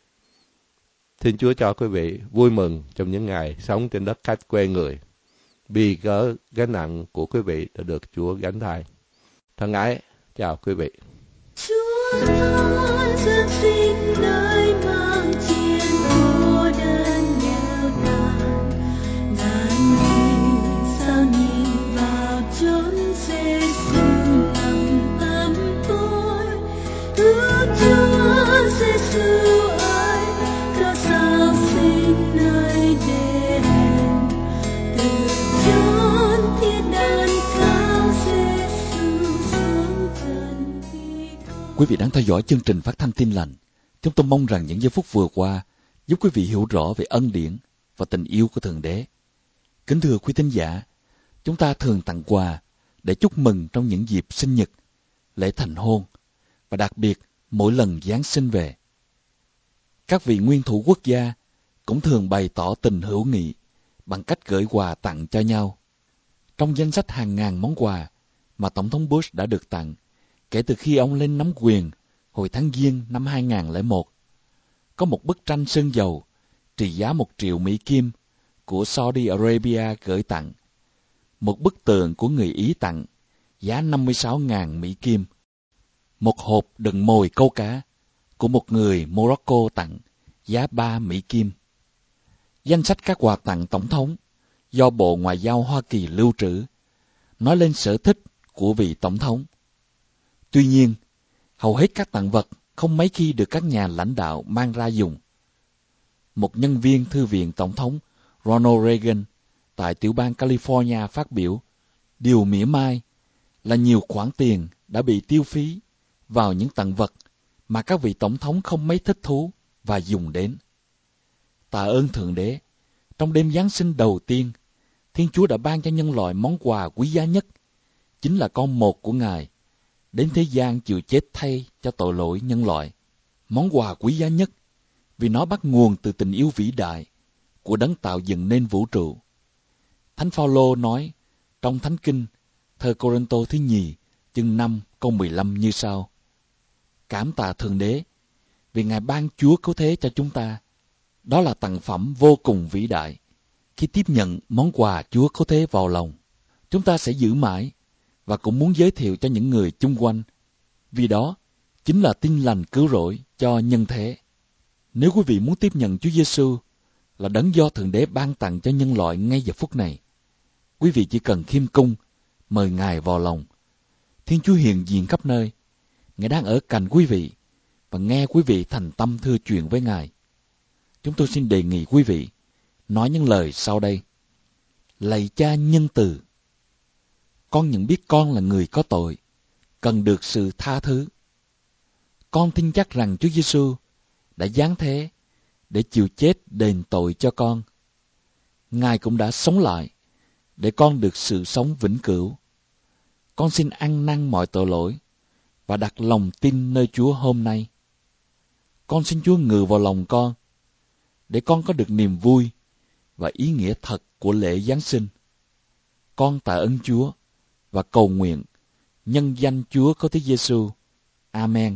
Xin Chúa cho quý vị vui mừng trong những ngày sống trên đất khách quê người, vì cớ gánh nặng của quý vị đã được Chúa gánh thay. Thân ái, chào quý vị. Chúa luôn dẫn sinh nơi mang chiên cô đơn nghèo nàn, ngàn nhìn sao nhìn vào chốn Giêsu nằm tâm tôi, ước Chúa Giêsu ơi, cớ sao sinh nơi đền từ chốn thiên đàng cao Giêsu xuống trần vì con. Quý vị đang theo dõi chương trình phát thanh Tin Lành. Chúng tôi mong rằng những giây phút vừa qua giúp quý vị hiểu rõ về ân điển và tình yêu của Thượng Đế. Kính thưa quý thính giả, chúng ta thường tặng quà để chúc mừng trong những dịp sinh nhật, lễ thành hôn và đặc biệt mỗi lần Giáng sinh về. Các vị nguyên thủ quốc gia cũng thường bày tỏ tình hữu nghị bằng cách gửi quà tặng cho nhau. Trong danh sách hàng ngàn món quà mà Tổng thống Bush đã được tặng kể từ khi ông lên nắm quyền hồi tháng Giêng năm hai nghìn không trăm lẻ một, có một bức tranh sơn dầu trị giá một triệu Mỹ Kim của Saudi Arabia gửi tặng, một bức tượng của người Ý tặng giá năm mươi sáu nghìn Mỹ Kim, một hộp đựng mồi câu cá của một người Morocco tặng giá ba Mỹ Kim. Danh sách các quà tặng Tổng thống do Bộ Ngoại giao Hoa Kỳ lưu trữ nói lên sở thích của vị Tổng thống. Tuy nhiên, hầu hết các tặng vật không mấy khi được các nhà lãnh đạo mang ra dùng. Một nhân viên thư viện Tổng thống Ronald Reagan tại tiểu bang California phát biểu, điều mỉa mai là nhiều khoản tiền đã bị tiêu phí vào những tặng vật mà các vị tổng thống không mấy thích thú và dùng đến. Tạ ơn Thượng Đế, trong đêm Giáng sinh đầu tiên, Thiên Chúa đã ban cho nhân loại món quà quý giá nhất, chính là con một của Ngài, đến thế gian chịu chết thay cho tội lỗi nhân loại. Món quà quý giá nhất vì nó bắt nguồn từ tình yêu vĩ đại của đấng tạo dựng nên vũ trụ. Thánh Phaolô nói trong Thánh Kinh, thơ Cô-rinh-tô thứ nhì, chương năm, câu mười lăm như sau: Cảm tạ Thượng Đế vì Ngài ban Chúa cứu thế cho chúng ta. Đó là tặng phẩm vô cùng vĩ đại. Khi tiếp nhận món quà Chúa cứu thế vào lòng, chúng ta sẽ giữ mãi và cũng muốn giới thiệu cho những người chung quanh, vì đó chính là tin lành cứu rỗi cho nhân thế. Nếu quý vị muốn tiếp nhận Chúa Giêsu là đấng do Thượng Đế ban tặng cho nhân loại ngay giờ phút này, quý vị chỉ cần khiêm cung mời Ngài vào lòng. Thiên Chúa hiện diện khắp nơi, Ngài đang ở cạnh quý vị và nghe quý vị thành tâm thưa chuyện với Ngài. Chúng tôi xin đề nghị quý vị nói những lời sau đây: Lạy Cha nhân từ, con nhận biết con là người có tội, cần được sự tha thứ. Con tin chắc rằng Chúa Giêsu đã giáng thế để chịu chết đền tội cho con. Ngài cũng đã sống lại để con được sự sống vĩnh cửu. Con xin ăn năn mọi tội lỗi và đặt lòng tin nơi Chúa hôm nay. Con xin Chúa ngự vào lòng con để con có được niềm vui và ý nghĩa thật của lễ Giáng sinh. Con tạ ơn Chúa và cầu nguyện nhân danh Chúa có Thế Giêsu. Amen.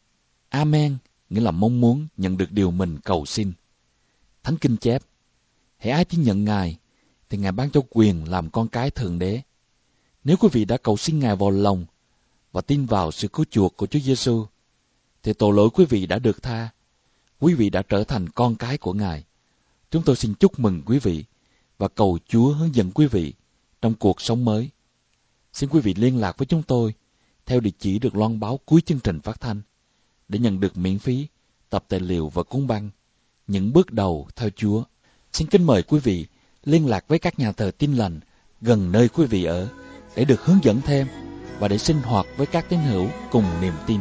Amen nghĩa là mong muốn nhận được điều mình cầu xin. Thánh Kinh chép: hễ ai tin nhận Ngài thì Ngài ban cho quyền làm con cái Thượng Đế. Nếu quý vị đã cầu xin Ngài vào lòng và tin vào sự cứu chuộc của Chúa Giêsu, thì tội lỗi quý vị đã được tha. Quý vị đã trở thành con cái của Ngài. Chúng tôi xin chúc mừng quý vị và cầu Chúa hướng dẫn quý vị trong cuộc sống mới. Xin quý vị liên lạc với chúng tôi theo địa chỉ được loan báo cuối chương trình phát thanh để nhận được miễn phí tập tài liệu và cuốn băng Những bước đầu theo Chúa. Xin kính mời quý vị liên lạc với các nhà thờ Tin lành gần nơi quý vị ở để được hướng dẫn thêm và để sinh hoạt với các tín hữu cùng niềm tin.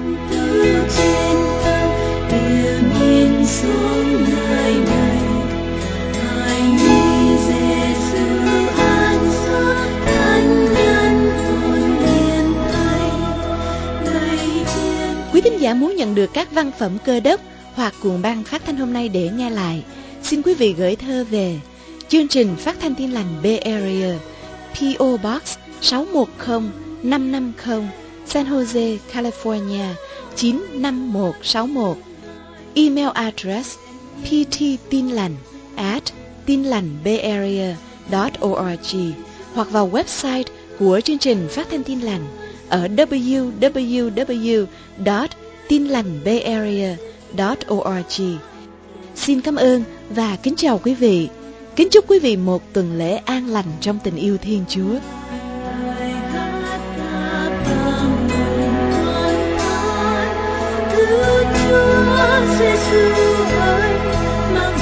Quý thính giả muốn nhận được các văn phẩm Cơ Đốc hoặc cuộn băng phát thanh hôm nay để nghe lại, xin quý vị gửi thơ về chương trình Phát thanh Tin lành Bay Area, pê ô Box sáu một không năm năm không, San Jose, California chín năm một sáu một. Email address pttinlành at tinlành.bayarea chấm org hoặc vào website của chương trình Phát thanh Tin lành ở w w w chấm tinlành.bayarea chấm org. Xin cảm ơn và kính chào quý vị. Kính chúc quý vị một tuần lễ an lành trong tình yêu Thiên Chúa. Chúa Giêsu ơi, mang